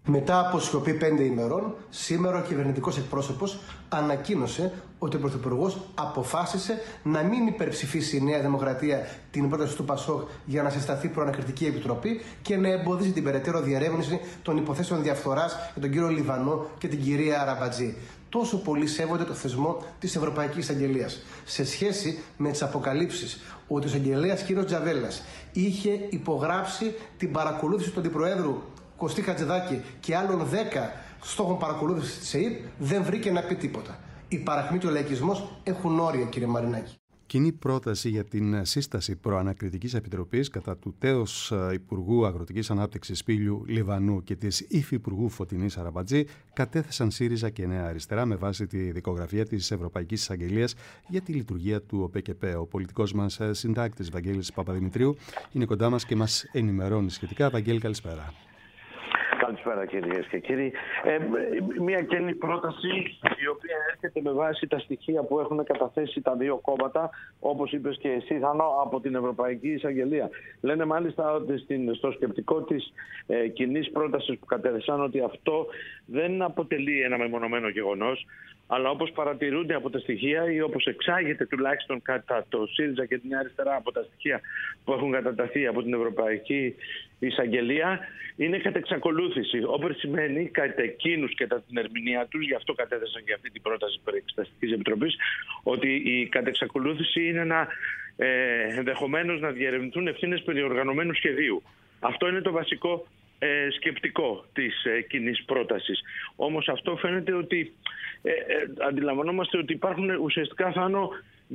Μετά από σιωπή 5 ημερών, σήμερα ο κυβερνητικός εκπρόσωπος ανακοίνωσε ότι ο Πρωθυπουργός αποφάσισε να μην υπερψηφίσει η Νέα Δημοκρατία την πρόταση του ΠΑΣΟΚ για να συσταθεί προανακριτική επιτροπή και να εμποδίσει την περαιτέρω διερεύνηση των υποθέσεων διαφθοράς για τον κύριο Λιβανό και την κυρία Αραμπατζή. Τόσο πολύ σέβονται το θεσμό της Ευρωπαϊκής Εισαγγελίας. Σε σχέση με τις αποκαλύψεις ότι ο εισαγγελέας κ. Τζαβέλας είχε υπογράψει την παρακολούθηση του Αντιπροέδρου Κωστή Χατζηδάκη και άλλων 10 στόχων παρακολούθησης της ΕΕΠ, δεν βρήκε να πει τίποτα. Η παραχμή και ο λαϊκισμός έχουν όρια, κύριε Μαρινάκη. Κοινή πρόταση για την σύσταση προανακριτικής επιτροπής κατά του τέως Υπουργού Αγροτικής Ανάπτυξης Πήλιου Λιβανού και της Υφυπουργού Φωτεινής Αραμπατζή κατέθεσαν ΣΥΡΙΖΑ και Νέα Αριστερά με βάση τη δικογραφία της Ευρωπαϊκής Εισαγγελίας για τη λειτουργία του ΟΠΕΚΕΠΕ. Ο πολιτικός μας συντάκτης Βαγγέλης Παπαδημητρίου είναι κοντά μας και μας ενημερώνει σχετικά. Βαγγέλη, καλησπέρα. Καλησπέρα κυρίες και κύριοι. Μια κοινή πρόταση η οποία έρχεται με βάση τα στοιχεία που έχουν καταθέσει τα δύο κόμματα, όπως είπες και εσύ Θάνο, από την Ευρωπαϊκή Εισαγγελία. Λένε μάλιστα ότι στο σκεπτικό της κοινής πρότασης που κατέθεσαν ότι αυτό δεν αποτελεί ένα μεμονωμένο γεγονός, αλλά όπως παρατηρούνται από τα στοιχεία ή όπως εξάγεται τουλάχιστον κατά το ΣΥΡΙΖΑ και την Νέα Αριστερά από τα στοιχεία που έχουν καταταθεί από την Ευρωπαϊκή Εισαγγελία, είναι κατ' εξακολούθηση. Όπως σημαίνει κατά εκείνους και κατά την ερμηνεία τους, γι' αυτό κατέθεσαν και αυτή την πρόταση περί Εξεταστικής Επιτροπής, ότι η κατ' εξακολούθηση είναι ενδεχομένως να διερευνηθούν ευθύνες περί οργανωμένου σχεδίου. Αυτό είναι το βασικό σκεπτικό της κοινής πρότασης. Όμως αυτό φαίνεται ότι αντιλαμβανόμαστε ότι υπάρχουν ουσιαστικά Θάνο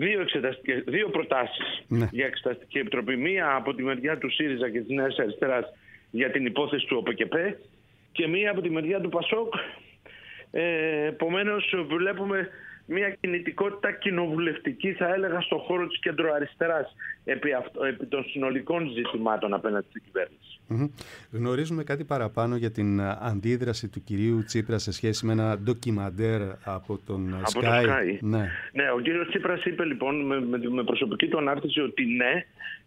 δύο προτάσεις για Εξεταστική Επιτροπή. Μία από τη μεριά του ΣΥΡΙΖΑ και της Νέας Αριστεράς για την υπόθεση του ΟΠΕΚΕΠΕ και μία από τη μεριά του ΠΑΣΟΚ. Επομένως βλέπουμε μια κινητικότητα κοινοβουλευτική, θα έλεγα, στον χώρο της κεντροαριστεράς επί των συνολικών ζητημάτων απέναντι στην κυβέρνηση. Γνωρίζουμε κάτι παραπάνω για την αντίδραση του κυρίου Τσίπρα σε σχέση με ένα ντοκιμαντέρ από τον Sky. Ναι, ο κύριος Τσίπρας είπε λοιπόν με προσωπική του ανάρτηση ότι ναι,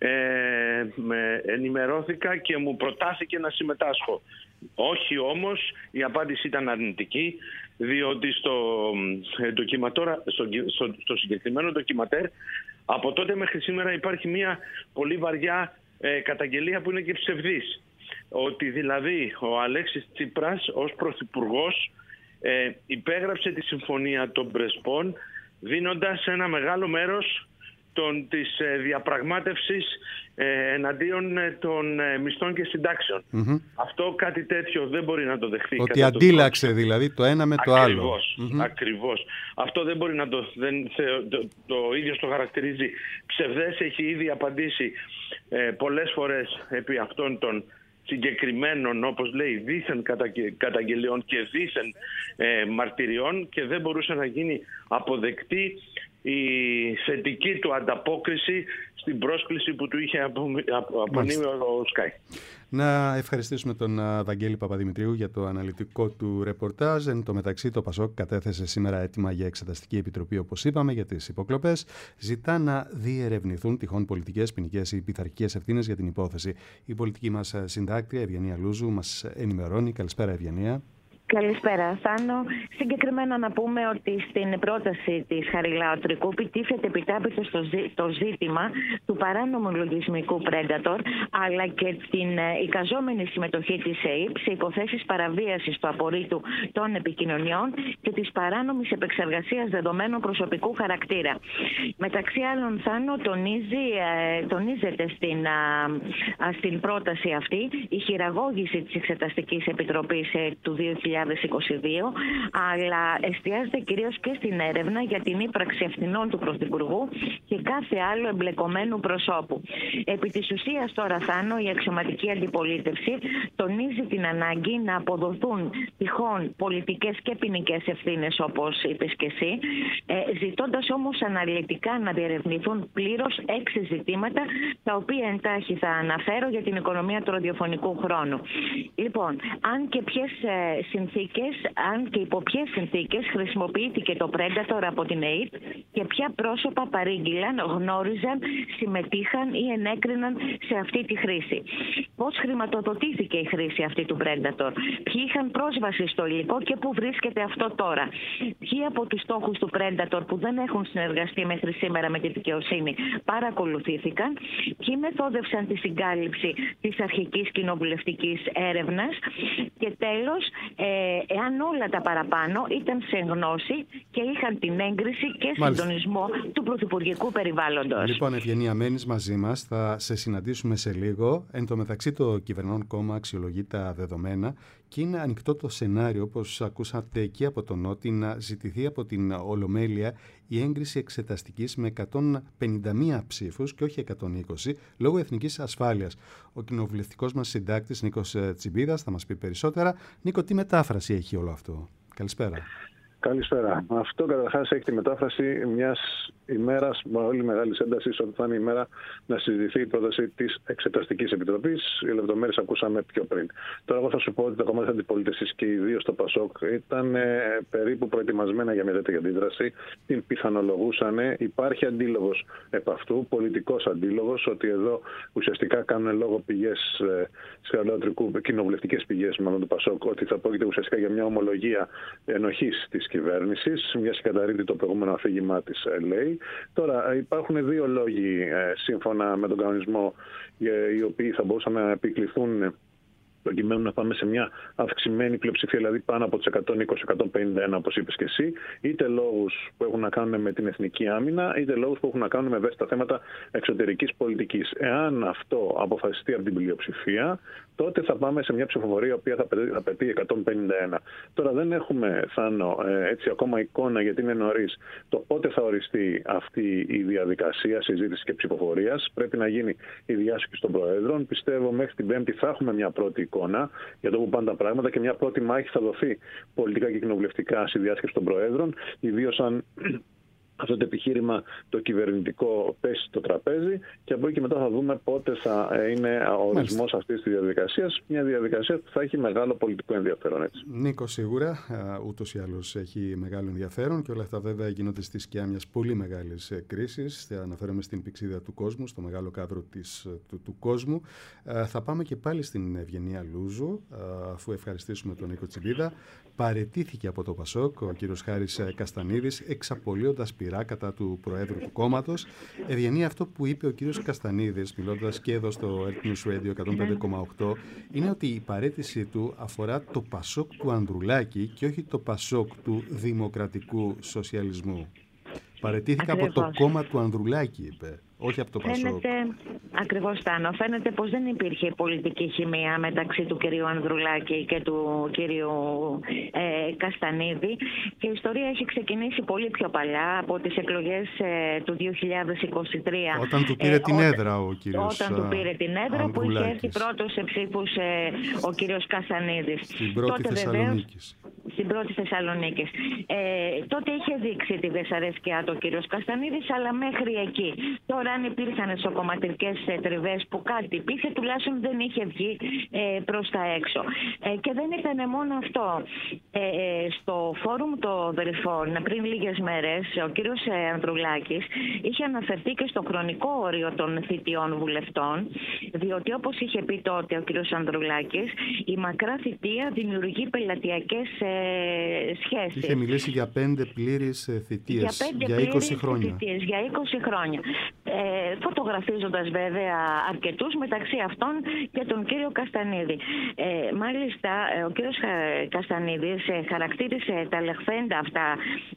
ενημερώθηκα και μου προτάθηκε να συμμετάσχω. Όχι όμως, η απάντηση ήταν αρνητική, διότι στο συγκεκριμένο ντοκιματέρ από τότε μέχρι σήμερα υπάρχει μια πολύ βαριά καταγγελία που είναι και ψευδής. Ότι δηλαδή ο Αλέξης Τσίπρας ως πρωθυπουργός υπέγραψε τη συμφωνία των Πρεσπών δίνοντας ένα μεγάλο μέρος της διαπραγμάτευσης εναντίον των μισθών και συντάξεων. Αυτό κάτι τέτοιο δεν μπορεί να το δεχθεί. Ότι αντίλαξε δηλαδή το ένα με το άλλο. Ακριβώς. Αυτό δεν μπορεί να το ίδιο το χαρακτηρίζει ψευδές. Έχει ήδη απαντήσει πολλές φορές επί αυτών των συγκεκριμένων, όπως λέει, δίθεν καταγγελιών και δίθεν μαρτυριών και δεν μπορούσε να γίνει αποδεκτή η θετική του ανταπόκριση στην πρόσκληση που του είχε απονείμει ο Sky. Να ευχαριστήσουμε τον Βαγγέλη Παπαδημητρίου για το αναλυτικό του ρεπορτάζ. Εν τω μεταξύ, το ΠΑΣΟΚ κατέθεσε σήμερα έτοιμα για Εξεταστική Επιτροπή, όπως είπαμε, για τις υποκλοπές. Ζητά να διερευνηθούν τυχόν πολιτικές, ποινικές ή πειθαρχικές ευθύνες για την υπόθεση. Η πολιτική μας συντάκτρια, Ευγενία Λούζου, μας ενημερώνει. Καλησπέρα, Ευγενία. Καλησπέρα, Θάνο. Συγκεκριμένα να πούμε ότι στην πρόταση της Χαριλαοτρικού τίθεται επιτάπητο το ζήτημα του παράνομου λογισμικού Predator, αλλά και την εικαζόμενη συμμετοχή της ΕΕΠ σε υποθέσεις παραβίασης του απορρίτου των επικοινωνιών και της παράνομης επεξεργασίας δεδομένων προσωπικού χαρακτήρα. Μεταξύ άλλων, Θάνο, τονίζεται στην πρόταση αυτή η χειραγώγηση της Εξεταστικής Επιτροπής του 2022, αλλά εστιάζεται κυρίως και στην έρευνα για την ύπαρξη ευθυνών του Πρωθυπουργού και κάθε άλλο εμπλεκομένου προσώπου. Επί της ουσίας τώρα, Θάνο, η αξιωματική αντιπολίτευση τονίζει την ανάγκη να αποδοθούν τυχόν πολιτικές και ποινικές ευθύνες, όπως είπες και εσύ, ζητώντας όμως αναλυτικά να διερευνηθούν πλήρως 6 ζητήματα, τα οποία εντάχει θα αναφέρω για την οικονομία του ραδιοφωνικού χρόνου. Λοιπόν, αν και ποιες συνθήκες συνθήκες, αν και υπό ποιες συνθήκες χρησιμοποιήθηκε το Predator από την ΑΕΤ και ποια πρόσωπα παρήγγειλαν, γνώριζαν, συμμετείχαν ή ενέκριναν σε αυτή τη χρήση. Πώς χρηματοδοτήθηκε η χρήση αυτή του Predator, ποιοι είχαν πρόσβαση στο υλικό και πού βρίσκεται αυτό τώρα. Ποιοι από τους στόχους του Predator που δεν έχουν συνεργαστεί μέχρι σήμερα με τη δικαιοσύνη παρακολουθήθηκαν, ποιοι μεθόδευσαν τη συγκάλυψη της αρχικής κοινοβουλευτικής έρευνας και τέλος, εάν όλα τα παραπάνω ήταν σε γνώση και είχαν την έγκριση και συντονισμό του πρωθυπουργικού περιβάλλοντος. Λοιπόν, Ευγενία, μένεις μαζί μας, θα σε συναντήσουμε σε λίγο. Εν τω μεταξύ, το κυβερνών κόμμα αξιολογεί τα δεδομένα και είναι ανοιχτό το σενάριο, όπως ακούσατε εκεί από τον Νότι, να ζητηθεί από την Ολομέλεια η έγκριση εξεταστικής με 151 ψήφους και όχι 120, λόγω εθνικής ασφάλειας. Ο κοινοβουλευτικός μας συντάκτης Νίκος Τσιμπίδας θα μας πει περισσότερα. Νίκο, τι μετάφραση έχει όλο αυτό? Καλησπέρα. Καλησπέρα. Αυτό καταρχάς έχει τη μετάφραση μιας ημέρας με όλη μεγάλη ένταση, ότι θα είναι η μέρα να συζητηθεί η πρόταση της Εξεταστικής Επιτροπής. Οι λεπτομέρειες ακούσαμε πιο πριν. Τώρα, εγώ θα σου πω ότι τα κομμάτια της αντιπολίτευσης και ιδίως το ΠΑΣΟΚ ήταν περίπου προετοιμασμένα για μια τέτοια αντίδραση. Την πιθανολογούσαν. Υπάρχει αντίλογος επ' αυτού, πολιτικός αντίλογος, ότι εδώ ουσιαστικά κάνουν λόγο πηγές σχεδόν κοινοβουλευτικές πηγές του ΠΑΣΟΚ, ότι θα πρόκειται ουσιαστικά για μια ομολογία ενοχής της κυβέρνησης, μια συγκαταρρύπτει το προηγούμενο αφήγημά της, λέει. Τώρα, υπάρχουν δύο λόγοι σύμφωνα με τον κανονισμό, οι οποίοι θα μπορούσαν να επικληθούν προκειμένου να πάμε σε μια αυξημένη πλειοψηφία, δηλαδή πάνω από τις 120-151, όπως είπες και εσύ, είτε λόγους που έχουν να κάνουν με την εθνική άμυνα, είτε λόγους που έχουν να κάνουν με ευαίσθητα θέματα εξωτερικής πολιτικής. Εάν αυτό αποφασιστεί από την πλειοψηφία, τότε θα πάμε σε μια ψηφοφορία η οποία θα απαιτεί 151. Τώρα δεν έχουμε, Θάνο, έτσι ακόμα εικόνα, γιατί είναι νωρίς, το πότε θα οριστεί αυτή η διαδικασία συζήτησης και ψηφοφορίας. Πρέπει να γίνει η διάσκεψη των Προέδρων. Πιστεύω μέχρι την Πέμπτη θα έχουμε μια πρώτη εικόνα για το που πάνε τα πράγματα και μια πρώτη μάχη θα δοθεί πολιτικά και κοινοβουλευτικά στη διάσκεψη των Προέδρων, ιδίως αν αυτό το επιχείρημα το κυβερνητικό πέσει στο τραπέζι, και από εκεί και μετά θα δούμε πότε θα είναι ο ορισμός αυτής της διαδικασίας. Μια διαδικασία που θα έχει μεγάλο πολιτικό ενδιαφέρον. Έτσι. Νίκο, σίγουρα, ούτως ή άλλως έχει μεγάλο ενδιαφέρον και όλα αυτά βέβαια γίνονται στη σκιά μιας πολύ μεγάλης κρίσης. Θα αναφέρομαι στην πυξίδα του κόσμου, στο μεγάλο κάδρο του κόσμου. Θα πάμε και πάλι στην Ευγενία Λούζου, αφού ευχαριστήσουμε τον Νίκο Τσιμπίδα. Παραιτήθηκε από το ΠΑΣΟΚ ο κύριος Χάρης Καστανίδης, εξαπολύοντας πειρά κατά του Προέδρου του κόμματος. Ευγενία, αυτό που είπε ο κύριος Καστανίδης, μιλώντας και εδώ στο Earth News Radio 105,8, είναι ότι η παραίτηση του αφορά το ΠΑΣΟΚ του Ανδρουλάκη και όχι το ΠΑΣΟΚ του Δημοκρατικού Σοσιαλισμού. Παραιτήθηκα από το κόμμα του Ανδρουλάκη, είπε. Όχι από το ΠΑΣΟΚ. Ακριβώς, Τάνο. Φαίνεται πως δεν υπήρχε πολιτική χημεία μεταξύ του κυρίου Ανδρουλάκη και του κυρίου Καστανίδη, και η ιστορία έχει ξεκινήσει πολύ πιο παλιά, από τις εκλογές του 2023. Όταν του πήρε την έδρα ο κύριος Όταν του πήρε την έδρα, που είχε έρθει πρώτος σε ψήφους ο κύριος Καστανίδης. Στην πρώτη Θεσσαλονίκη. Στην πρώτη Θεσσαλονίκη. Τότε είχε δείξει τη δυσαρέσκειά του ο κύριος Καστανίδης, αλλά μέχρι εκεί. Τώρα, αν υπήρχαν εσωκομματικές τριβές που κάτι υπήρχε, τουλάχιστον δεν είχε βγει προς τα έξω. Και δεν ήταν μόνο αυτό. Στο φόρουμ των Δελφών, πριν λίγες μέρες, ο κύριος Ανδρουλάκης είχε αναφερθεί και στο χρονικό όριο των θητιών βουλευτών, διότι όπως είχε πει τότε ο κύριος Ανδρουλάκης, η μακρά θητεία δημιουργεί πελατειακές σχέσεις. Είχε μιλήσει για 5 πλήρεις θητείες, για 20 χρόνια. Για 20 χρόνια. Φωτογραφίζοντας βέβαια αρκετούς, μεταξύ αυτών και τον κύριο Καστανίδη. Μάλιστα, ο κύριος Καστανίδης χαρακτήρισε τα λεχθέντα αυτά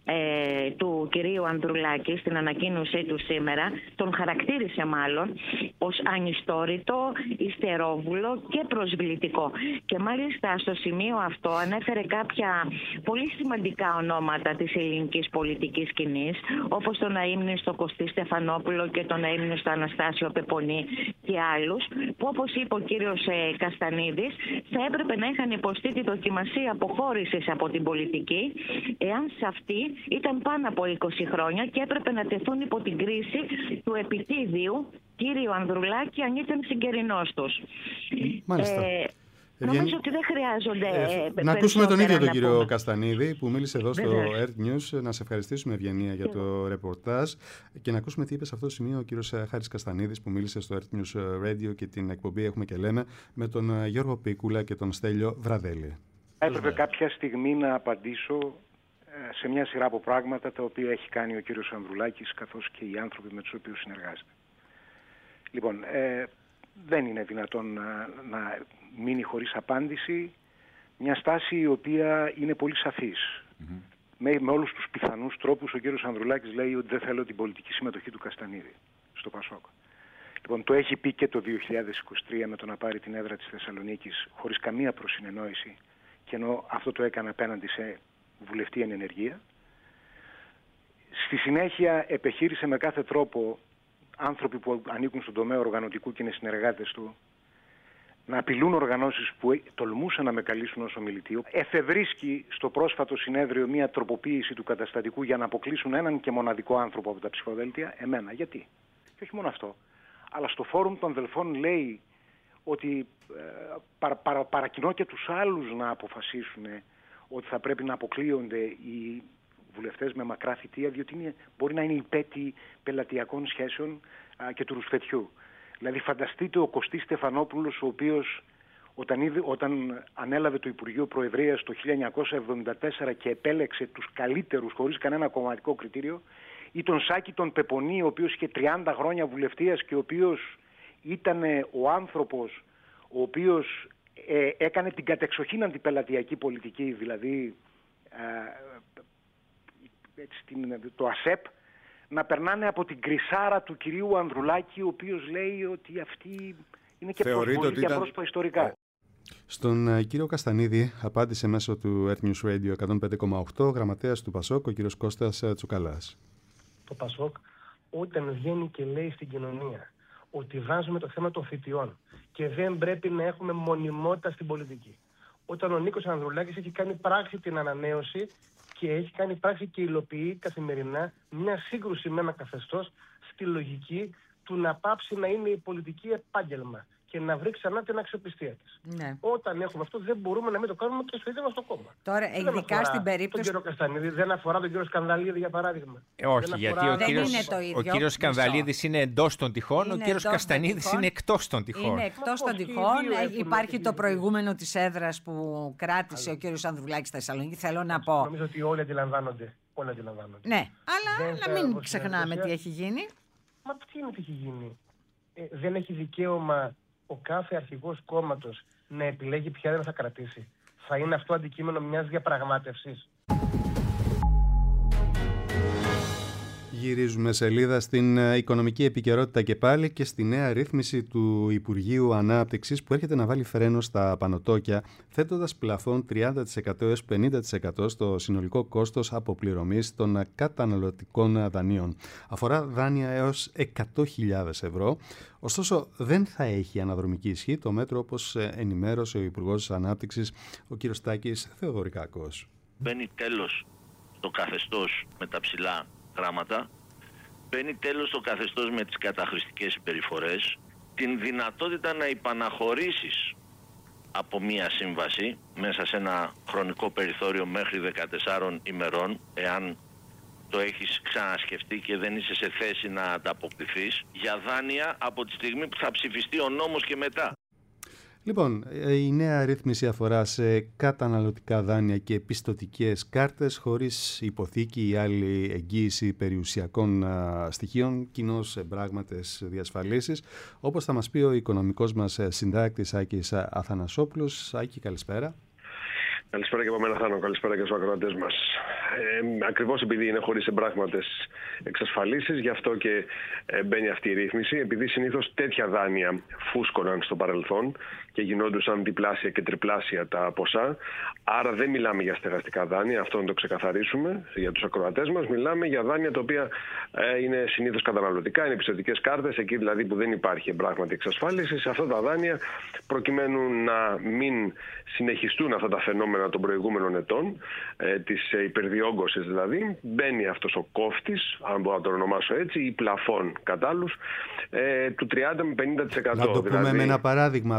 του κυρίου Ανδρουλάκη στην ανακοίνωσή του σήμερα, τον χαρακτήρισε μάλλον ως ανιστόρητο, υστερόβουλο και προσβλητικό. Και μάλιστα στο σημείο αυτό ανέφερε κάποια πολύ σημαντικά ονόματα της ελληνικής πολιτικής σκηνής, όπως τον αείμνηστο Κωστή Στεφανόπουλο και τον αείμνηστο Αναστάσιο Πεπονή και άλλους, που όπως είπε ο κύριος Καστανίδης, θα έπρεπε να είχαν υποστεί τη δοκιμασία αποχώρησης από την πολιτική, εάν σε αυτή ήταν πάνω από 20 χρόνια και έπρεπε να τεθούν υπό την κρίση του επιτίδιου κύριο Ανδρουλάκη, αν ήταν συγκερινός τους. Μάλιστα. Νομίζω ότι δεν χρειάζονται. Να ακούσουμε τον ίδιο τον κύριο Καστανίδη που μίλησε εδώ στο Earth News. Να σε ευχαριστήσουμε, Ευγενία, για το ρεπορτάζ και να ακούσουμε τι είπε σε αυτό το σημείο ο κύριος Χάρης Καστανίδης που μίλησε στο Earth News Radio και την εκπομπή Έχουμε και Λέμε με τον Γιώργο Πίκουλα και τον Στέλιο Βραδέλη. Έπρεπε κάποια στιγμή να απαντήσω σε μια σειρά από πράγματα τα οποία έχει κάνει ο κύριος Ανδρουλάκης καθώς και οι άνθρωποι με τους οποίους συνεργάζεται. Λοιπόν, δεν είναι δυνατόν να μείνει χωρίς απάντηση μια στάση η οποία είναι πολύ σαφής. Με όλους τους πιθανούς τρόπους ο κύριος Ανδρουλάκης λέει ότι δεν θέλω την πολιτική συμμετοχή του Καστανίδη στο Πασόκ. Λοιπόν, το έχει πει και το 2023 με το να πάρει την έδρα της Θεσσαλονίκης χωρίς καμία προσυνεννόηση και ενώ αυτό το έκανε απέναντι σε βουλευτή εν ενεργεία. Στη συνέχεια επιχείρησε με κάθε τρόπο άνθρωποι που ανήκουν στον τομέα οργανωτικού και είναι συνεργάτες του να απειλούν οργανώσεις που τολμούσαν να με καλήσουν ως ομιλητή. Εφευρίσκει στο πρόσφατο συνέδριο μια τροποποίηση του καταστατικού για να αποκλείσουν έναν και μοναδικό άνθρωπο από τα ψηφοδέλτια, εμένα. Γιατί? Και όχι μόνο αυτό. Αλλά στο φόρουμ των Δελφών λέει ότι παρακινώ και τους άλλους να αποφασίσουν ότι θα πρέπει να αποκλείονται οι βουλευτές με μακρά θητεία, διότι μπορεί να είναι υπέτη πελατειακών σχέσεων και του ρουσφετιού. Δηλαδή φανταστείτε ο Κωστής Στεφανόπουλος, ο οποίος όταν ανέλαβε το Υπουργείο Προεδρίας το 1974 και επέλεξε τους καλύτερους χωρίς κανένα κομματικό κριτήριο, ή τον Σάκη τον Πεπονή, ο οποίος είχε 30 χρόνια βουλευτείας και ο οποίος ήταν ο άνθρωπος ο οποίος έκανε την κατεξοχήν αντιπελατειακή πολιτική, δηλαδή το ΑΣΕΠ, να περνάνε από την κρυσάρα του κυρίου Ανδρουλάκη, ο οποίος λέει ότι αυτή είναι και προσβολή και πρόσωπα ιστορικά. Στον κύριο Καστανίδη απάντησε μέσω του Earth News Radio 105,8 γραμματέας του Πασόκ, ο κύριος Κώστας Τσουκαλάς. Το Πασόκ όταν βγαίνει και λέει στην κοινωνία ότι βάζουμε το θέμα των θητιών και δεν πρέπει να έχουμε μονιμότητα στην πολιτική. Όταν ο Νίκος Ανδρουλάκης έχει κάνει πράξη την ανανέωση και έχει κάνει πράξη και υλοποιεί καθημερινά μια σύγκρουση με ένα καθεστώς στη λογική του να πάψει να είναι η πολιτική επάγγελμα και να βρει ξανά την αξιοπιστία της. Ναι. Όταν έχουμε αυτό, δεν μπορούμε να μην το κάνουμε και στο ίδιο μας το κόμμα. Τώρα, ειδικά στην περίπτωση. Τον κύριο Καστανίδη, δεν αφορά τον κύριο Σκανδαλίδη, για παράδειγμα. Όχι, γιατί ο κύριος Σκανδαλίδης είναι εντός των τυχών, ο κύριος Καστανίδης είναι εκτός των τυχών. Είναι εκτός των τυχών. Υπάρχει το προηγούμενο της έδρας που κράτησε ο κύριος Ανδρουλάκης στη Θεσσαλονίκη. Θέλω να πω. Νομίζω ότι όλοι αντιλαμβάνονται. Ναι, αλλά να μην ξεχνάμε τι έχει γίνει. Μα τι είναι τι έχει γίνει. Δεν έχει δικαίωμα ο κάθε αρχηγός κόμματος να επιλέγει ποια έδρα θα κρατήσει. Θα είναι αυτό αντικείμενο μιας διαπραγμάτευσης. Γυρίζουμε σελίδα στην οικονομική επικαιρότητα και πάλι και στη νέα ρύθμιση του Υπουργείου Ανάπτυξης που έρχεται να βάλει φρένο στα πανωτόκια, θέτοντας πλαφόν 30% έως 50% στο συνολικό κόστος αποπληρωμής των καταναλωτικών δανείων. Αφορά δάνεια έως 100.000 ευρώ. Ωστόσο, δεν θα έχει αναδρομική ισχύ το μέτρο, όπως ενημέρωσε ο Υπουργός Ανάπτυξης, ο κ. Τάκης Θεοδωρικάκος. Μπαίνει τέλος το καθεστώς με τα ψηλά γράμματα, μπαίνει τέλος το καθεστώς με τις καταχρηστικές συμπεριφορές, την δυνατότητα να υπαναχωρήσεις από μία σύμβαση μέσα σε ένα χρονικό περιθώριο μέχρι 14 ημερών, εάν το έχεις ξανασκεφτεί και δεν είσαι σε θέση να ανταποκριθείς, για δάνεια από τη στιγμή που θα ψηφιστεί ο νόμος και μετά. Λοιπόν, η νέα ρύθμιση αφορά σε καταναλωτικά δάνεια και πιστωτικές κάρτες χωρίς υποθήκη ή άλλη εγγύηση περιουσιακών στοιχείων, κοινώς εμπράγματες διασφαλίσεις, όπως θα μας πει ο οικονομικός μας συντάκτης Άκης Αθανασόπουλος. Άκη, καλησπέρα. Καλησπέρα και από μένα, Θάνο. Καλησπέρα και στους ακροατές μας. Ακριβώς επειδή είναι χωρίς εμπράγματες εξασφαλίσεις, γι' αυτό και μπαίνει αυτή η ρύθμιση. Επειδή συνήθως τέτοια δάνεια φούσκωναν στο παρελθόν και γινόντουσαν διπλάσια και τριπλάσια τα ποσά. Άρα δεν μιλάμε για στεγαστικά δάνεια, αυτό να το ξεκαθαρίσουμε για τους ακροατές μας. Μιλάμε για δάνεια τα οποία είναι συνήθως καταναλωτικά, είναι πιστωτικές κάρτες, εκεί δηλαδή που δεν υπάρχει εμπράγματη εξασφάλιση. Σε αυτά τα δάνεια, προκειμένου να μην συνεχιστούν αυτά τα φαινόμενα των προηγούμενων ετών, της υπερδιόγκωσης δηλαδή, μπαίνει αυτός ο κόφτης, αν μπορώ να το ονομάσω έτσι, ή πλαφόν κατάλληλους, του 30 με 50%. Να το πούμε με ένα παράδειγμα. Παίρνω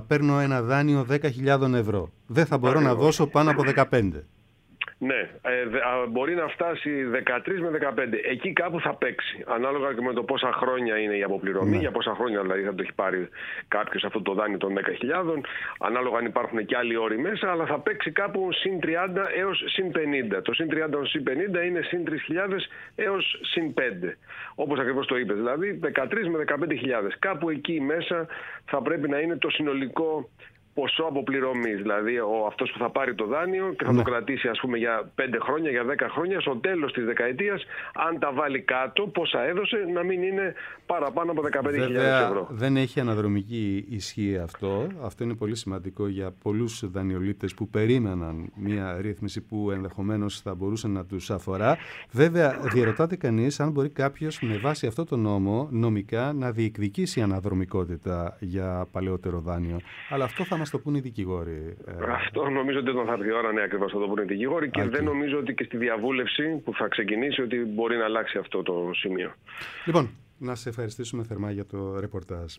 ένα δάνειο 10.000 ευρώ. Δεν θα μπορώ να δώσω πάνω από 15. Ναι, μπορεί να φτάσει 13 με 15. Εκεί κάπου θα παίξει. Ανάλογα και με το πόσα χρόνια είναι η αποπληρωμή, για πόσα χρόνια δηλαδή θα το έχει πάρει κάποιος αυτό το δάνειο των 10.000. Ανάλογα αν υπάρχουν και άλλοι όροι μέσα, αλλά θα παίξει κάπου συν 30 έως συν 50. Το συν 30 έως συν 50 είναι συν 3.000 έως συν 5. Όπως ακριβώς το είπες. Δηλαδή 13 με 15.000. Κάπου εκεί μέσα θα πρέπει να είναι το συνολικό ποσό αποπληρωμής, δηλαδή αυτός που θα πάρει το δάνειο και θα το κρατήσει ας πούμε για 5 χρόνια, για 10 χρόνια, στο τέλος της δεκαετίας, αν τα βάλει κάτω, πόσα έδωσε, να μην είναι παραπάνω από 15.000 ευρώ. Δεν έχει αναδρομική ισχύ αυτό. Αυτό είναι πολύ σημαντικό για πολλούς δανειολήπτες που περίμεναν μια ρύθμιση που ενδεχομένως θα μπορούσε να τους αφορά. Βέβαια, διερωτάται κανείς αν μπορεί κάποιος με βάση αυτό το νόμο νομικά να διεκδικήσει αναδρομικότητα για παλαιότερο δάνειο. Αλλά αυτό θα μας το πούνε οι δικηγόροι. Αυτό νομίζω ότι όταν θα έρθει η ώρα, ναι, ακριβώς θα το πούνε οι δικηγόροι και δεν νομίζω ότι και στη διαβούλευση που θα ξεκινήσει ότι μπορεί να αλλάξει αυτό το σημείο. Λοιπόν, να σε ευχαριστήσουμε θερμά για το ρεπορτάζ.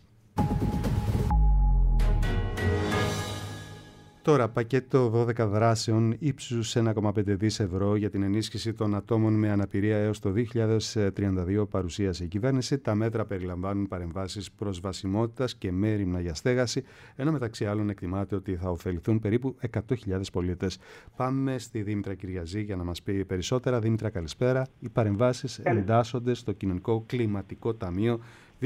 Τώρα, πακέτο 12 δράσεων ύψους 1,5 δις ευρώ για την ενίσχυση των ατόμων με αναπηρία έως το 2032 παρουσίασε η κυβέρνηση. Τα μέτρα περιλαμβάνουν παρεμβάσεις προσβασιμότητας και μέριμνα για στέγαση, ενώ μεταξύ άλλων εκτιμάται ότι θα ωφεληθούν περίπου 100.000 πολίτες. Πάμε στη Δήμητρα Κυριαζή για να μας πει περισσότερα. Δήμητρα, καλησπέρα. Οι παρεμβάσεις εντάσσονται στο Κοινωνικό Κλιματικό Ταμείο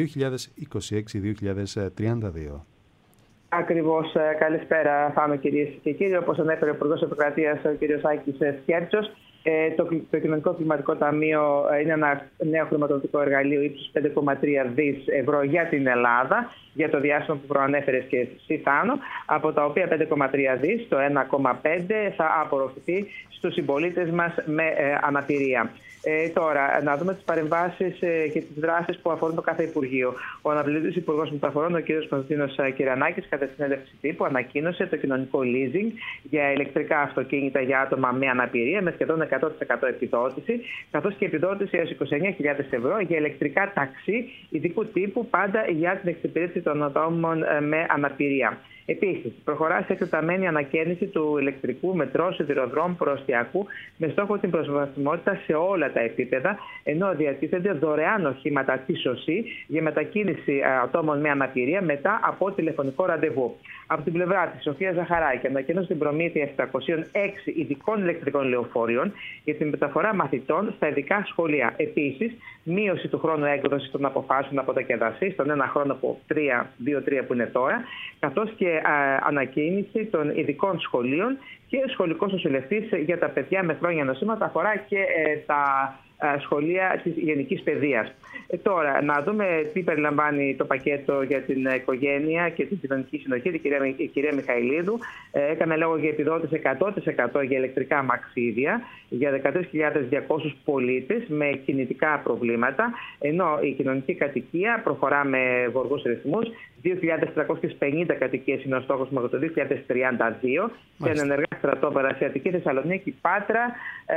2026-2032. Ακριβώς. Καλησπέρα, Θάνο, κυρίες και κύριοι. Όπως ανέφερε ο Υπουργός Επικρατείας, ο κ. Άκης Σκέρτσος, το Κοινωνικό Κλιματικό Ταμείο είναι ένα νέο χρηματοδοτικό εργαλείο ύψους 5,3 δις ευρώ για την Ελλάδα, για το διάστημα που προανέφερες και εσύ, Θάνο, από τα οποία 5,3 δις, το 1,5 θα απορροφηθεί στους συμπολίτες μας με αναπηρία. Τώρα, να δούμε τις παρεμβάσεις και τις δράσεις που αφορούν το κάθε Υπουργείο. Ο αναπληρωτής Υπουργός Μεταφορών, ο κ. Κωνσταντίνος Κυρανάκης, κατά τη συνέντευξη τύπου, ανακοίνωσε το κοινωνικό leasing για ηλεκτρικά αυτοκίνητα για άτομα με αναπηρία με σχεδόν 100% επιδότηση, καθώς και επιδότηση έως 29.000 ευρώ για ηλεκτρικά ταξί ειδικού τύπου, πάντα για την εξυπηρέτηση των ατόμων με αναπηρία. Επίσης, προχωρά σε εκτεταμένη ανακαίνιση του ηλεκτρικού μετρό, σιδηροδρόμου, προαστιακού με στόχο την προσβασιμότητα σε όλα τα επίπεδα, ενώ διατίθενται δωρεάν οχήματα της ΟΣΥ για μετακίνηση ατόμων με αναπηρία μετά από τηλεφωνικό ραντεβού. Από την πλευρά της, Σοφία Ζαχαράκη ανακοίνωσε την προμήθεια 706 ειδικών ηλεκτρικών λεωφορείων για την μεταφορά μαθητών στα ειδικά σχολεία. Επίσης, μείωση του χρόνου έκδοσης των αποφάσεων από τα ΚΕΔΑΣΥ στον ένα χρόνο από 2-3 που είναι τώρα, καθώς και ανακαίνιση των ειδικών σχολείων και σχολικός νοσηλευτής για τα παιδιά με χρόνια νοσήματα, αφορά και τα σχολεία της γενικής παιδείας. Τώρα, να δούμε τι περιλαμβάνει το πακέτο για την οικογένεια και την κοινωνική συνοχή. Η κυρία Μιχαηλίδου έκανε λόγο για επιδότηση 100% για ηλεκτρικά μαξίδια για 13.200 πολίτες με κινητικά προβλήματα, ενώ η κοινωνική κατοικία προχωρά με γοργούς ρυθμούς. 2.350 κατοικίες είναι ο στόχος μέχρι το 2032 και ένα ενεργά στρατό Περασιατική, Θεσσαλονίκη, Πάτρα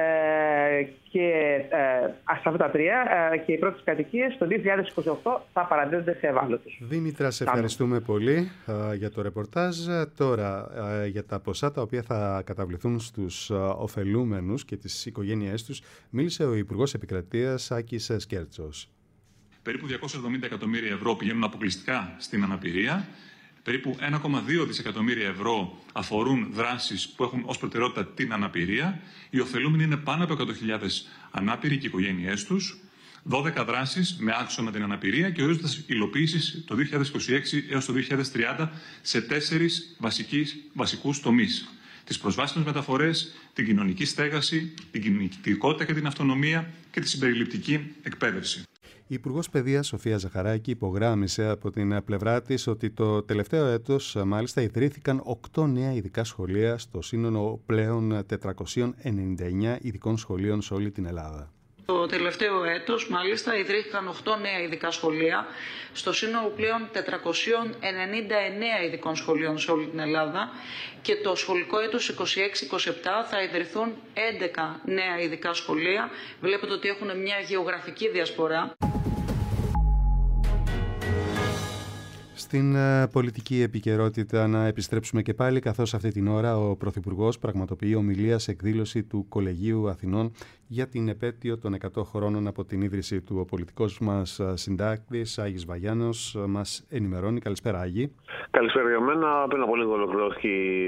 και σε αυτά τα τρία και οι πρώτες κατοικίες το 2028 θα παραδίδονται σε ευάλωτους. Δήμητρα, σε ευχαριστούμε πολύ για το ρεπορτάζ. Τώρα, για τα ποσά τα οποία θα καταβληθούν στους ωφελούμενους και τις οικογένειές τους, μίλησε ο Υπουργός Επικρατείας Άκης Σκέρτσος. Περίπου 270 εκατομμύρια ευρώ πηγαίνουν αποκλειστικά στην αναπηρία. Περίπου 1,2 δισεκατομμύρια ευρώ αφορούν δράσεις που έχουν ως προτεραιότητα την αναπηρία. Οι ωφελούμενοι είναι πάνω από 100.000 ανάπηροι και οι οικογένειές τους. 12 δράσεις με άξονα την αναπηρία και ορίζοντας υλοποίησης το 2026 έως το 2030 σε 4 βασικούς τομείς. Τις προσβάσιμες μεταφορές, την κοινωνική στέγαση, την κινητικότητα και την αυτονομία και τη συμπεριληπτική εκπαίδευση. Η Υπουργός Παιδείας Σοφία Ζαχαράκη υπογράμμισε από την πλευρά της ότι το τελευταίο έτος μάλιστα ιδρύθηκαν 8 νέα ειδικά σχολεία στο σύνολο πλέον 499 ειδικών σχολείων σε όλη την Ελλάδα. Το τελευταίο έτος, μάλιστα, ιδρύθηκαν 8 νέα ειδικά σχολεία, στο σύνολο πλέον 499 ειδικών σχολείων σε όλη την Ελλάδα και το σχολικό έτος 26-27 θα ιδρυθούν 11 νέα ειδικά σχολεία. Βλέπετε ότι έχουν μια γεωγραφική διασπορά. Στην πολιτική επικαιρότητα να επιστρέψουμε και πάλι, καθώς αυτή την ώρα ο Πρωθυπουργός πραγματοποιεί ομιλία σε εκδήλωση του Κολεγίου Αθηνών για την επέτειο των 100 χρόνων από την ίδρυσή του. Ο πολιτικός μας συντάκτης Άγης Βαγιάνος μας ενημερώνει. Καλησπέρα, Άγη. Καλησπέρα για μένα. Πριν από λίγο ολοκληρώθηκε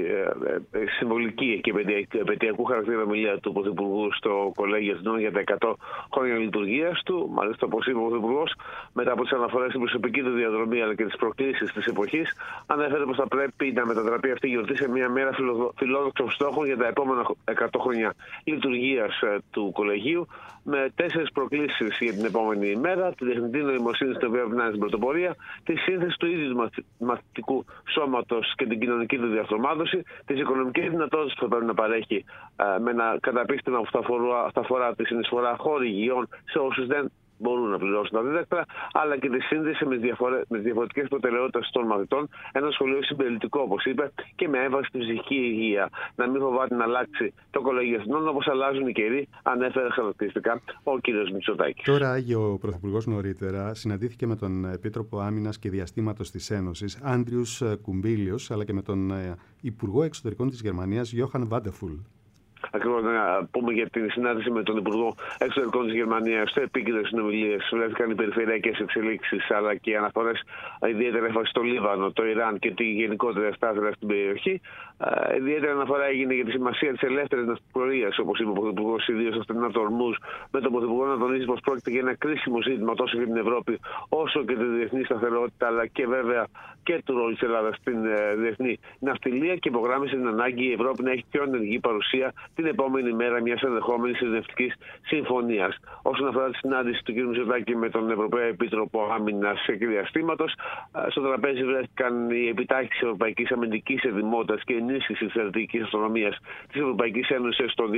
η συμβολική και επαιτειακού χαρακτήρα ομιλία του Πρωθυπουργού στο Κολέγιο Αθηνών για τα 100 χρόνια λειτουργίας του. Μάλιστα, όπως είπε ο Πρωθυπουργός, μετά από τις αναφορές στην προσωπική του διαδρομή αλλά και τις προκλήσεις της εποχής, ανέφερε πως θα πρέπει να μετατραπεί αυτή η γιορτή σε μια μέρα φιλόδοξων στόχων για τα επόμενα 100 χρόνια λειτουργίας του Κολεγίου, με 4 προκλήσεις για την επόμενη ημέρα: τη τεχνητή νοημοσύνη, στην οποία περνάει στην πρωτοπορία, τη σύνθεση του ίδιου του μαθητικού σώματος και την κοινωνική του διαστρωμάτωση, τις οικονομικές δυνατότητες που θα πρέπει να παρέχει με ένα καταπίστευμα που θα αφορά τη συνεισφορά χορηγιών σε όσους δεν μπορούν να πληρώσουν τα δίδακτρα, αλλά και τη σύνδεση με τις διαφορετικές προτεραιότητες των μαθητών. Ένα σχολείο συμπεριληπτικό, όπως είπε, και με έμφαση στην ψυχική υγεία. Να μην φοβάται να αλλάξει το Κολέγιο Αθηνών όπως αλλάζουν οι καιροί, ανέφερε χαρακτηριστικά ο κ. Μητσοτάκης. Τώρα, Άγιε, ο Πρωθυπουργός νωρίτερα συναντήθηκε με τον Επίτροπο Άμυνας και Διαστήματος της Ένωσης, Άντριους Κουμπίλιος, αλλά και με τον Υπουργό Εξωτερικών της Γερμανίας, Γιόχαν Βάντεφουλ. Ακριβώς, να πούμε για την συνάντηση με τον Υπουργό Εξωτερικών της Γερμανίας. Στο επίκεντρο της συνομιλίας βρέθηκαν οι περιφερειακές εξελίξεις, αλλά και οι αναφορές, ιδιαίτερα έμφαση στο Λίβανο, το Ιράν και τη γενικότερη στάθερα στην περιοχή. Ιδιαίτερη αναφορά έγινε για τη σημασία της ελεύθερης ναυπηγορίας, όπως είπε ο Πρωθυπουργός, ιδίως στο στενά του Ορμούζ, με τον Πρωθυπουργό να τονίζει πως πρόκειται για ένα κρίσιμο ζήτημα τόσο για την Ευρώπη όσο και τη διεθνή σταθερότητα, αλλά και βέβαια και του ρόλου της Ελλάδας στην διεθνή ναυτιλία, και υπογράμμισε την ανάγκη η Ευρώπη να έχει πιο ενεργή παρουσία την επόμενη μέρα μιας ενδεχόμενης ειρηνευτικής συμφωνίας. Όσον αφορά τη συνάντηση του κ. Μητσοτάκη με τον Ευρωπαίο Επίτροπο Άμυνας και Διαστήματος, στο τραπέζι βρέθηκαν η επιτάχυνση της ευρωπαϊκής αμυντικής εδημότητας και ενίσχυση της στρατηγικής αυτονομίας της Ευρωπαϊκής Ένωσης το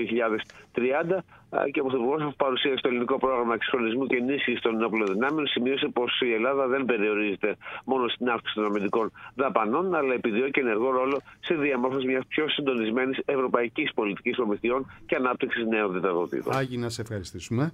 2030, και ο Πρωθυπουργός παρουσίασε το ελληνικό πρόγραμμα εξυγχρονισμού και ενίσχυση των ενόπλων δυνάμεων. Σημείωσε πως η Ελλάδα δεν περιορίζεται μόνο στην αύξηση των αμυντικών δαπανών, αλλά επιδιώκει ενεργό ρόλο σε διαμόρφωση μιας πιο συντονισμένης ευρωπαϊκής πολιτικής προμηθειών και ανάπτυξης νέων δυνατοτήτων. Άγι, να σε ευχαριστήσουμε.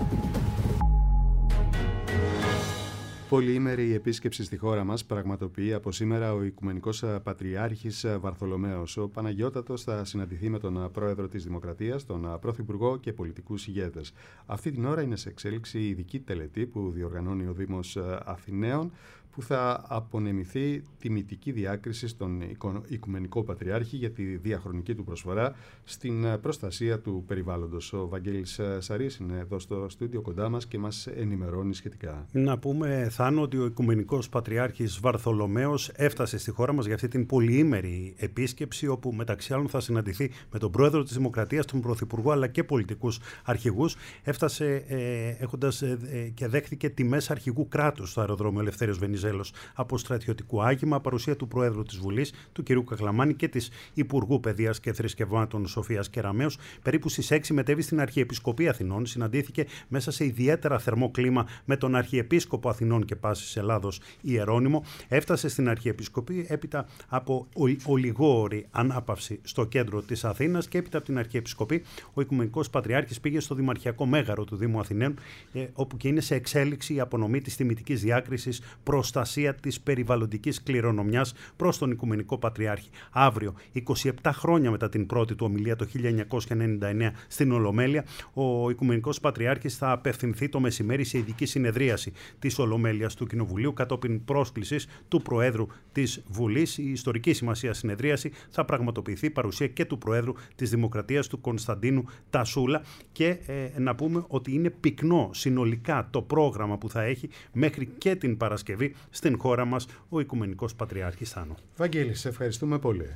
Πολυήμερη επίσκεψη στη χώρα μας πραγματοποιεί από σήμερα ο Οικουμενικός Πατριάρχης Βαρθολομαίος. Ο Παναγιώτατος θα συναντηθεί με τον Πρόεδρο της Δημοκρατίας, τον Πρωθυπουργό και πολιτικούς ηγέτες. Αυτή την ώρα είναι σε εξέλιξη η ειδική τελετή που διοργανώνει ο Δήμος Αθηναίων, που θα απονεμηθεί τιμητική διάκριση στον Οικουμενικό Πατριάρχη για τη διαχρονική του προσφορά στην προστασία του περιβάλλοντος. Ο Βαγγέλης Σαρής είναι εδώ στο στούντιο κοντά μας και μας ενημερώνει σχετικά. Να πούμε, Θάνο, ότι ο Οικουμενικός Πατριάρχης Βαρθολομαίος έφτασε στη χώρα μας για αυτή την πολυήμερη επίσκεψη, όπου μεταξύ άλλων θα συναντηθεί με τον Πρόεδρο της Δημοκρατίας, τον Πρωθυπουργό, αλλά και πολιτικούς αρχηγούς. Έφτασε έχοντας και δέχθηκε τιμές αρχηγού κράτους στο αεροδρόμιο Ελευθέριος Βενιζέλος από στρατιωτικό άγημα, παρουσία του Προέδρου της Βουλής, του κ. Καχλαμάνη, και της Υπουργού Παιδείας και Θρησκευμάτων Σοφίας Κεραμέως. Περίπου στις 6 μετέβη στην Αρχιεπισκοπή Αθηνών, συναντήθηκε μέσα σε ιδιαίτερα θερμό κλίμα με τον Αρχιεπίσκοπο Αθηνών και Πάσης Ελλάδος Ιερώνυμο. Έφτασε στην Αρχιεπισκοπή έπειτα από ολιγόρη ανάπαυση στο κέντρο της Αθήνας, και έπειτα από την Αρχιεπισκοπή ο Οικουμενικός Πατριάρχης πήγε στο Δημαρχιακό Μέγαρο του Δήμου Αθηναίων, όπου και είναι σε εξέλιξη η απονομή της τιμητικής διάκρισης προστασία της περιβαλλοντικής κληρονομιάς προς τον Οικουμενικό Πατριάρχη. Αύριο, 27 χρόνια μετά την πρώτη του ομιλία το 1999 στην Ολομέλεια, ο Οικουμενικός Πατριάρχης θα απευθυνθεί το μεσημέρι σε ειδική συνεδρίαση της Ολομέλειας του Κοινοβουλίου κατόπιν πρόσκλησης του Προέδρου της Βουλής. Η ιστορική σημασία συνεδρίαση θα πραγματοποιηθεί παρουσία και του Προέδρου της Δημοκρατίας, του Κωνσταντίνου Τασούλα, και να πούμε ότι είναι πυκνό συνολικά το πρόγραμμα που θα έχει μέχρι και την Παρασκευή στην χώρα μας ο Οικουμενικός Πατριάρχης. Θάνο. Βαγγέλη, σε ευχαριστούμε πολύ.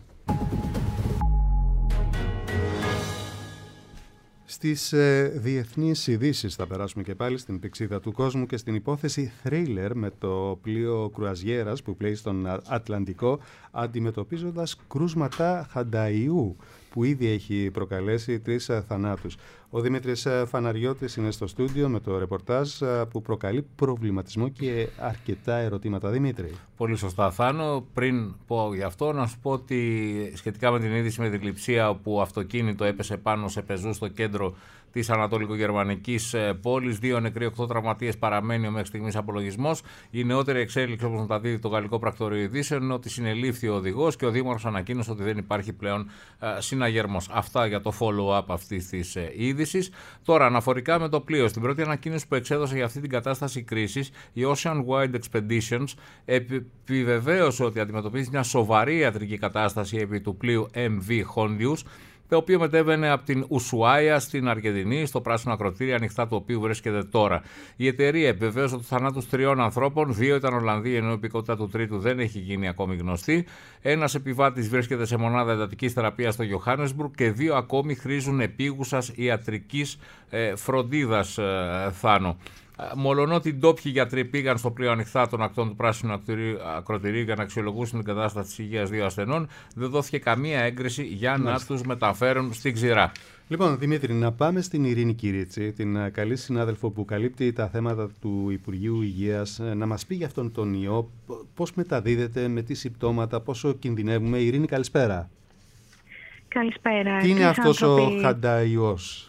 Στις διεθνείς ειδήσεις θα περάσουμε και πάλι στην πηξίδα του κόσμου και στην υπόθεση Thriller με το πλοίο κρουαζιέρας που πλέει στον Ατλαντικό, αντιμετωπίζοντας κρούσματα χανταϊού που ήδη έχει προκαλέσει 3 θανάτους. Ο Δημήτρης Φαναριώτης είναι στο στούντιο με το ρεπορτάζ που προκαλεί προβληματισμό και αρκετά ερωτήματα. Δημήτρη. Πολύ σωστά, Θάνο. Πριν πω γι' αυτό, να σου πω ότι σχετικά με την είδηση με τη Λειψία, όπου αυτοκίνητο έπεσε πάνω σε πεζούς στο κέντρο της ανατολικογερμανικής πόλης, 2 νεκροί, 8 τραυματίες, παραμένει ο μέχρι στιγμής απολογισμός. Η νεότερη εξέλιξη, όπως μεταδίδει το Γαλλικό Πρακτορείο Ειδήσεων, είναι ότι συνελήφθη ο οδηγός και ο Δήμαρχος ανακοίνωσε ότι δεν υπάρχει πλέον συναγερμός. Αυτά για το follow-up αυτής της είδησης. Τώρα, αναφορικά με το πλοίο, στην πρώτη ανακοίνωση που εξέδωσε για αυτή την κατάσταση κρίσης, η Ocean Wide Expeditions επιβεβαίωσε ότι αντιμετωπίζει μια σοβαρή ιατρική κατάσταση επί του πλοίου MV Hondius, το οποίο μετέβαινε από την Ουσουάια στην Αργεντινή, στο πράσινο ακροτήρι ανοιχτά του οποίου βρίσκεται τώρα. Η εταιρεία επιβεβαίωσε ότι θανάτους 3 ανθρώπων, 2 ήταν Ολλανδοί, ενώ η υπηκότητα του τρίτου δεν έχει γίνει ακόμη γνωστή. Ένας επιβάτης βρίσκεται σε μονάδα εντατικής θεραπείας στο Johannesburg και 2 ακόμη χρήζουν επίγουσας ιατρικής φροντίδας, Θάνο. Μολονότι οι ντόπιοι γιατροί πήγαν στο πλοίο ανοιχτά των ακτών του πράσινου ακροτηρίου για να αξιολογούσαν την κατάσταση της υγείας 2 ασθενών, δεν δόθηκε καμία έγκριση για να τους μεταφέρουν στην ξηρά. Λοιπόν, Δημήτρη, να πάμε στην Ειρήνη Κυρίτσι, την καλή συνάδελφο που καλύπτει τα θέματα του Υπουργείου Υγείας, να μας πει για αυτόν τον ιό, πώς μεταδίδεται, με τι συμπτώματα, πόσο κινδυνεύουμε. Ειρήνη, καλησπέρα. Καλησπέρα. Τι είναι αυτός ο χανταϊός?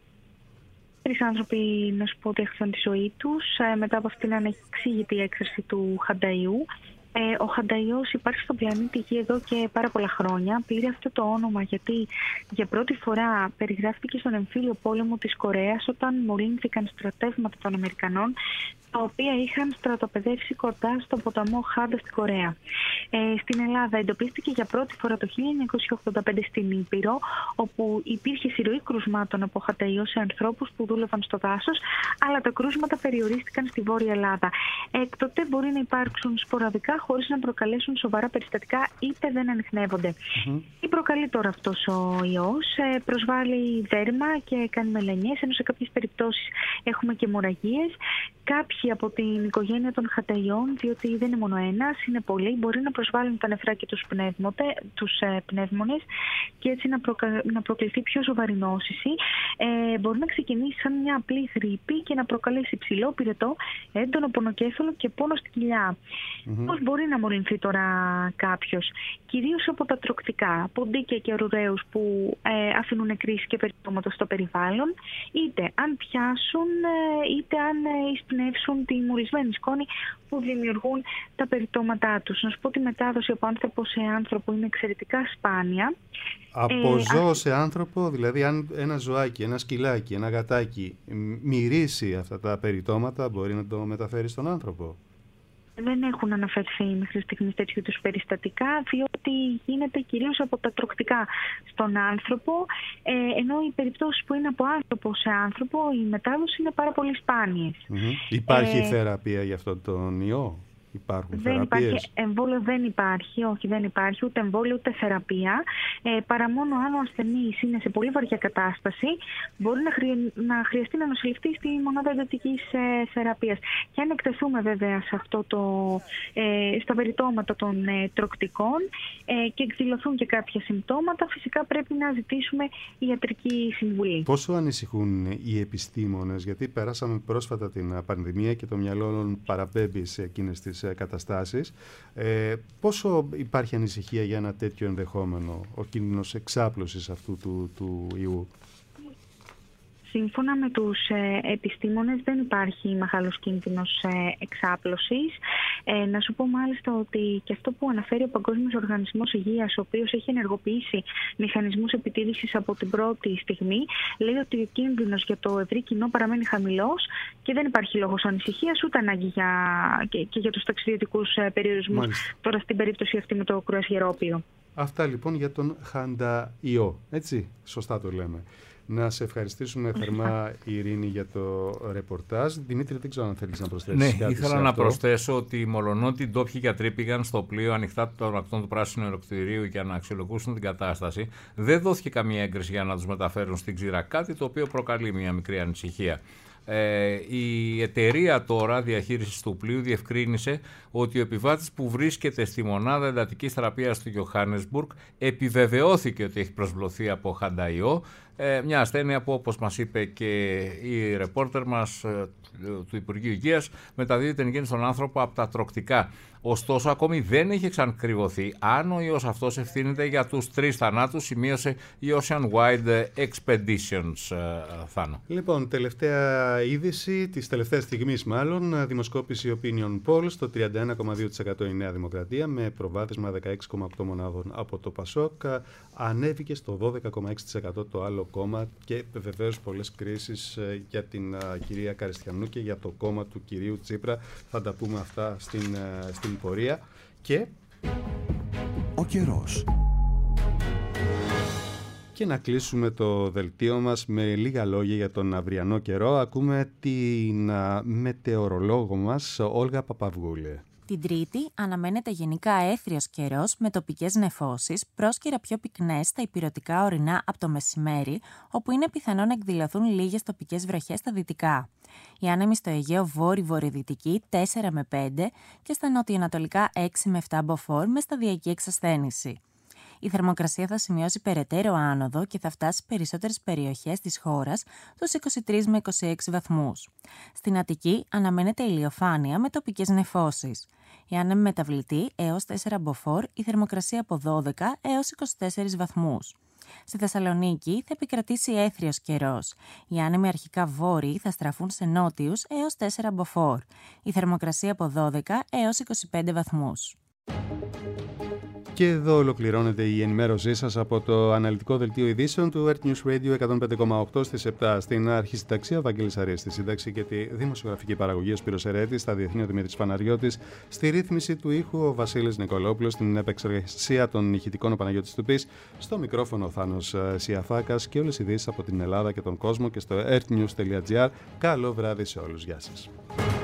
3 άνθρωποι, να σου πω, ότι έχασαν τη ζωή τους μετά από αυτήν την ανεξήγητη έκθεση του χανταϊού. Ο χανταϊός υπάρχει στον πλανήτη Γη εδώ και πάρα πολλά χρόνια. Πήρε αυτό το όνομα γιατί για πρώτη φορά περιγράφηκε στον εμφύλιο πόλεμο της Κορέας, όταν μολύνθηκαν στρατεύματα των Αμερικανών, τα οποία είχαν στρατοπεδεύσει κοντά στον ποταμό Χάντα στην Κορέα. Στην Ελλάδα εντοπίστηκε για πρώτη φορά το 1985 στην Ήπειρο, όπου υπήρχε συρροή κρουσμάτων από χανταϊό σε ανθρώπους που δούλευαν στο δάσος, αλλά τα κρούσματα περιορίστηκαν στη Βόρεια Ελλάδα. Έκτοτε μπορεί να υπάρξουν σποραδικά, χωρίς να προκαλέσουν σοβαρά περιστατικά, είτε δεν ανιχνεύονται. Τι προκαλεί τώρα αυτός ο ιός? Προσβάλλει δέρμα και κάνει μελανιές, ενώ σε κάποιες περιπτώσεις έχουμε και αιμορραγίες. Κάποιοι από την οικογένεια των χανταϊών, διότι δεν είναι μόνο ένας, είναι πολλοί, μπορεί να προσβάλλουν τα νεφρά και τους πνεύμονες και έτσι να προκληθεί πιο σοβαρή νόσηση. Μπορεί να ξεκινήσει σαν μια απλή γρίπη και να προκαλέσει ψηλό πυρετό, έντονο πονοκέφαλο και πόνο στην κοιλιά. Πώς μπορεί να μολυνθεί τώρα κάποιος? Κυρίως από τα τροκτικά, ποντίκια και αρουραίους που αφήνουν νεκρήσεις και περιτώματα στο περιβάλλον, είτε αν πιάσουν είτε αν εισπνεύσουν τη μολυσμένη σκόνη που δημιουργούν τα περιτώματά τους. Να σου πω ότι η μετάδοση από άνθρωπο σε άνθρωπο είναι εξαιρετικά σπάνια. Από ζώο σε άνθρωπο, δηλαδή αν ένα ζωάκι, ένα σκυλάκι, ένα γατάκι μυρίσει αυτά τα περιτώματα, μπορεί να το μεταφέρει στον άνθρωπο? Δεν έχουν αναφερθεί μέχρι στιγμή τέτοιου είδους περιστατικά, διότι γίνεται κυρίως από τα τροκτικά στον άνθρωπο, ενώ οι περιπτώσεις που είναι από άνθρωπο σε άνθρωπο, η μετάδοση είναι πάρα πολύ σπάνιες. Υπάρχει θεραπεία για αυτόν τον ιό? Υπάρχουν θεραπείες? Εμβόλιο δεν υπάρχει, όχι, δεν υπάρχει ούτε εμβόλιο ούτε θεραπεία, παρά μόνο αν ο ασθενής είναι σε πολύ βαριά κατάσταση, μπορεί να χρειαστεί να νοσηλευτεί στη μονάδα εντατικής θεραπείας. Και αν εκτεθούμε βέβαια σε στα περιτώματα των τροκτικών και εκδηλωθούν και κάποια συμπτώματα, φυσικά πρέπει να ζητήσουμε ιατρική συμβουλή. Πόσο ανησυχούν οι επιστήμονες, γιατί περάσαμε πρόσφατα την πανδημία και το μυαλό όλων παραπέμπει σε εκείνες τις καταστάσεις, πόσο υπάρχει ανησυχία για ένα τέτοιο ενδεχόμενο, ο κίνδυνος εξάπλωσης αυτού του ιού? Σύμφωνα με τους επιστήμονες δεν υπάρχει μεγάλος κίνδυνος εξάπλωσης. Να σου πω μάλιστα ότι και αυτό που αναφέρει ο Παγκόσμιος Οργανισμός Υγείας, ο οποίος έχει ενεργοποιήσει μηχανισμούς επιτήρησης από την πρώτη στιγμή, λέει ότι ο κίνδυνος για το ευρύ κοινό παραμένει χαμηλός και δεν υπάρχει λόγος ανησυχίας ούτε ανάγκη και για τους ταξιδιωτικούς περιορισμούς. Μάλιστα. Τώρα στην περίπτωση αυτή με το κρουαζιερόπλοιο. Αυτά λοιπόν για τον χανταϊό, έτσι, σωστά το λέμε. Να σε ευχαριστήσουμε θερμά, Ειρήνη, για το ρεπορτάζ. Δημήτρη, δεν ξέρω αν θέλεις να προσθέσεις κάτι. Ναι, ήθελα να προσθέσω ότι μολονότι οι ντόπιοι γιατροί πήγαν στο πλοίο ανοιχτά των ακτών του πράσινου ακροτηρίου για να αξιολογούσουν την κατάσταση, δεν δόθηκε καμία έγκριση για να τους μεταφέρουν στην ξηρά, κάτι το οποίο προκαλεί μια μικρή ανησυχία. Η εταιρεία τώρα διαχείρισης του πλοίου διευκρίνησε ότι ο επιβάτης που βρίσκεται στη μονάδα εντατικής θεραπείας του Johannesburg επιβεβαιώθηκε ότι έχει προσβλωθεί από χανταϊό, μια ασθένεια που, όπως μας είπε και η ρεπόρτερ μας του Υπουργείου Υγείας, μεταδίδεται εν γέννη στον άνθρωπο από τα τροκτικά. Ωστόσο, ακόμη δεν έχει εξακριβωθεί αν ο ιός αυτός ευθύνεται για τους 3 θανάτους, σημείωσε η Ocean Wide Expeditions, Θάνο. Λοιπόν, τελευταία είδηση, της τελευταίας στιγμής μάλλον, δημοσκόπηση Opinion Poll, στο 31,2% η Νέα Δημοκρατία, με προβάδισμα 16,8 μονάδων από το Πασόκ, ανέβηκε στο 12,6% το άλλο κόμμα και βεβαίως πολλές κρίσεις για την κυρία Καριστιανού και για το κόμμα του κυρίου Τσίπρα. Θα τα πούμε αυτά στην πορεία. Και ο καιρός. Και να κλείσουμε το δελτίο μας με λίγα λόγια για τον αυριανό καιρό. Ακούμε την μετεωρολόγο μας, Όλγα Παπαυγούλη. Την Τρίτη αναμένεται γενικά έθριος καιρός με τοπικές νεφώσεις, πρόσκαιρα πιο πυκνές στα ηπειρωτικά ορεινά από το μεσημέρι, όπου είναι πιθανό να εκδηλωθούν λίγες τοπικές βροχές στα δυτικά. Οι άνεμοι στο Αιγαίο βόρειο-βορειοδυτική 4 με 5 και στα νοτιοανατολικά 6 με 7 μποφόρ με σταδιακή εξασθένηση. Η θερμοκρασία θα σημειώσει περαιτέρω άνοδο και θα φτάσει σε περισσότερες περιοχές της χώρας τους 23 με 26 βαθμούς. Στην Αττική αναμένεται ηλιοφάνεια με τοπικές νεφώσεις. Η άνεμη μεταβλητή έως 4 μποφόρ, η θερμοκρασία από 12 έως 24 βαθμούς. Στη Θεσσαλονίκη θα επικρατήσει έθριος καιρός. Οι άνεμοι αρχικά βόρειοι θα στραφούν σε νότιους έως 4 μποφόρ. Η θερμοκρασία από 12 έως 25 βαθμούς. Και εδώ ολοκληρώνεται η ενημέρωσή σας από το αναλυτικό δελτίο ειδήσεων του Earth News Radio 105,8 στις 7. Στην αρχισυνταξία Βαγγέλης Αρίας, στη σύνταξη και τη δημοσιογραφική παραγωγή ο Σπύρος Ερέτης, στα διεθνή ο Δημήτρης Παναριώτης, στη ρύθμιση του ήχου ο Βασίλης Νικολόπουλος, στην επεξεργασία των ηχητικών ο Παναγιώτης Τουπής, στο μικρόφωνο ο Θάνος Σιαφάκας και όλες οι ειδήσεις από την Ελλάδα και τον κόσμο και στο earthnews.gr. Καλό βράδυ σε όλους. Γεια σας.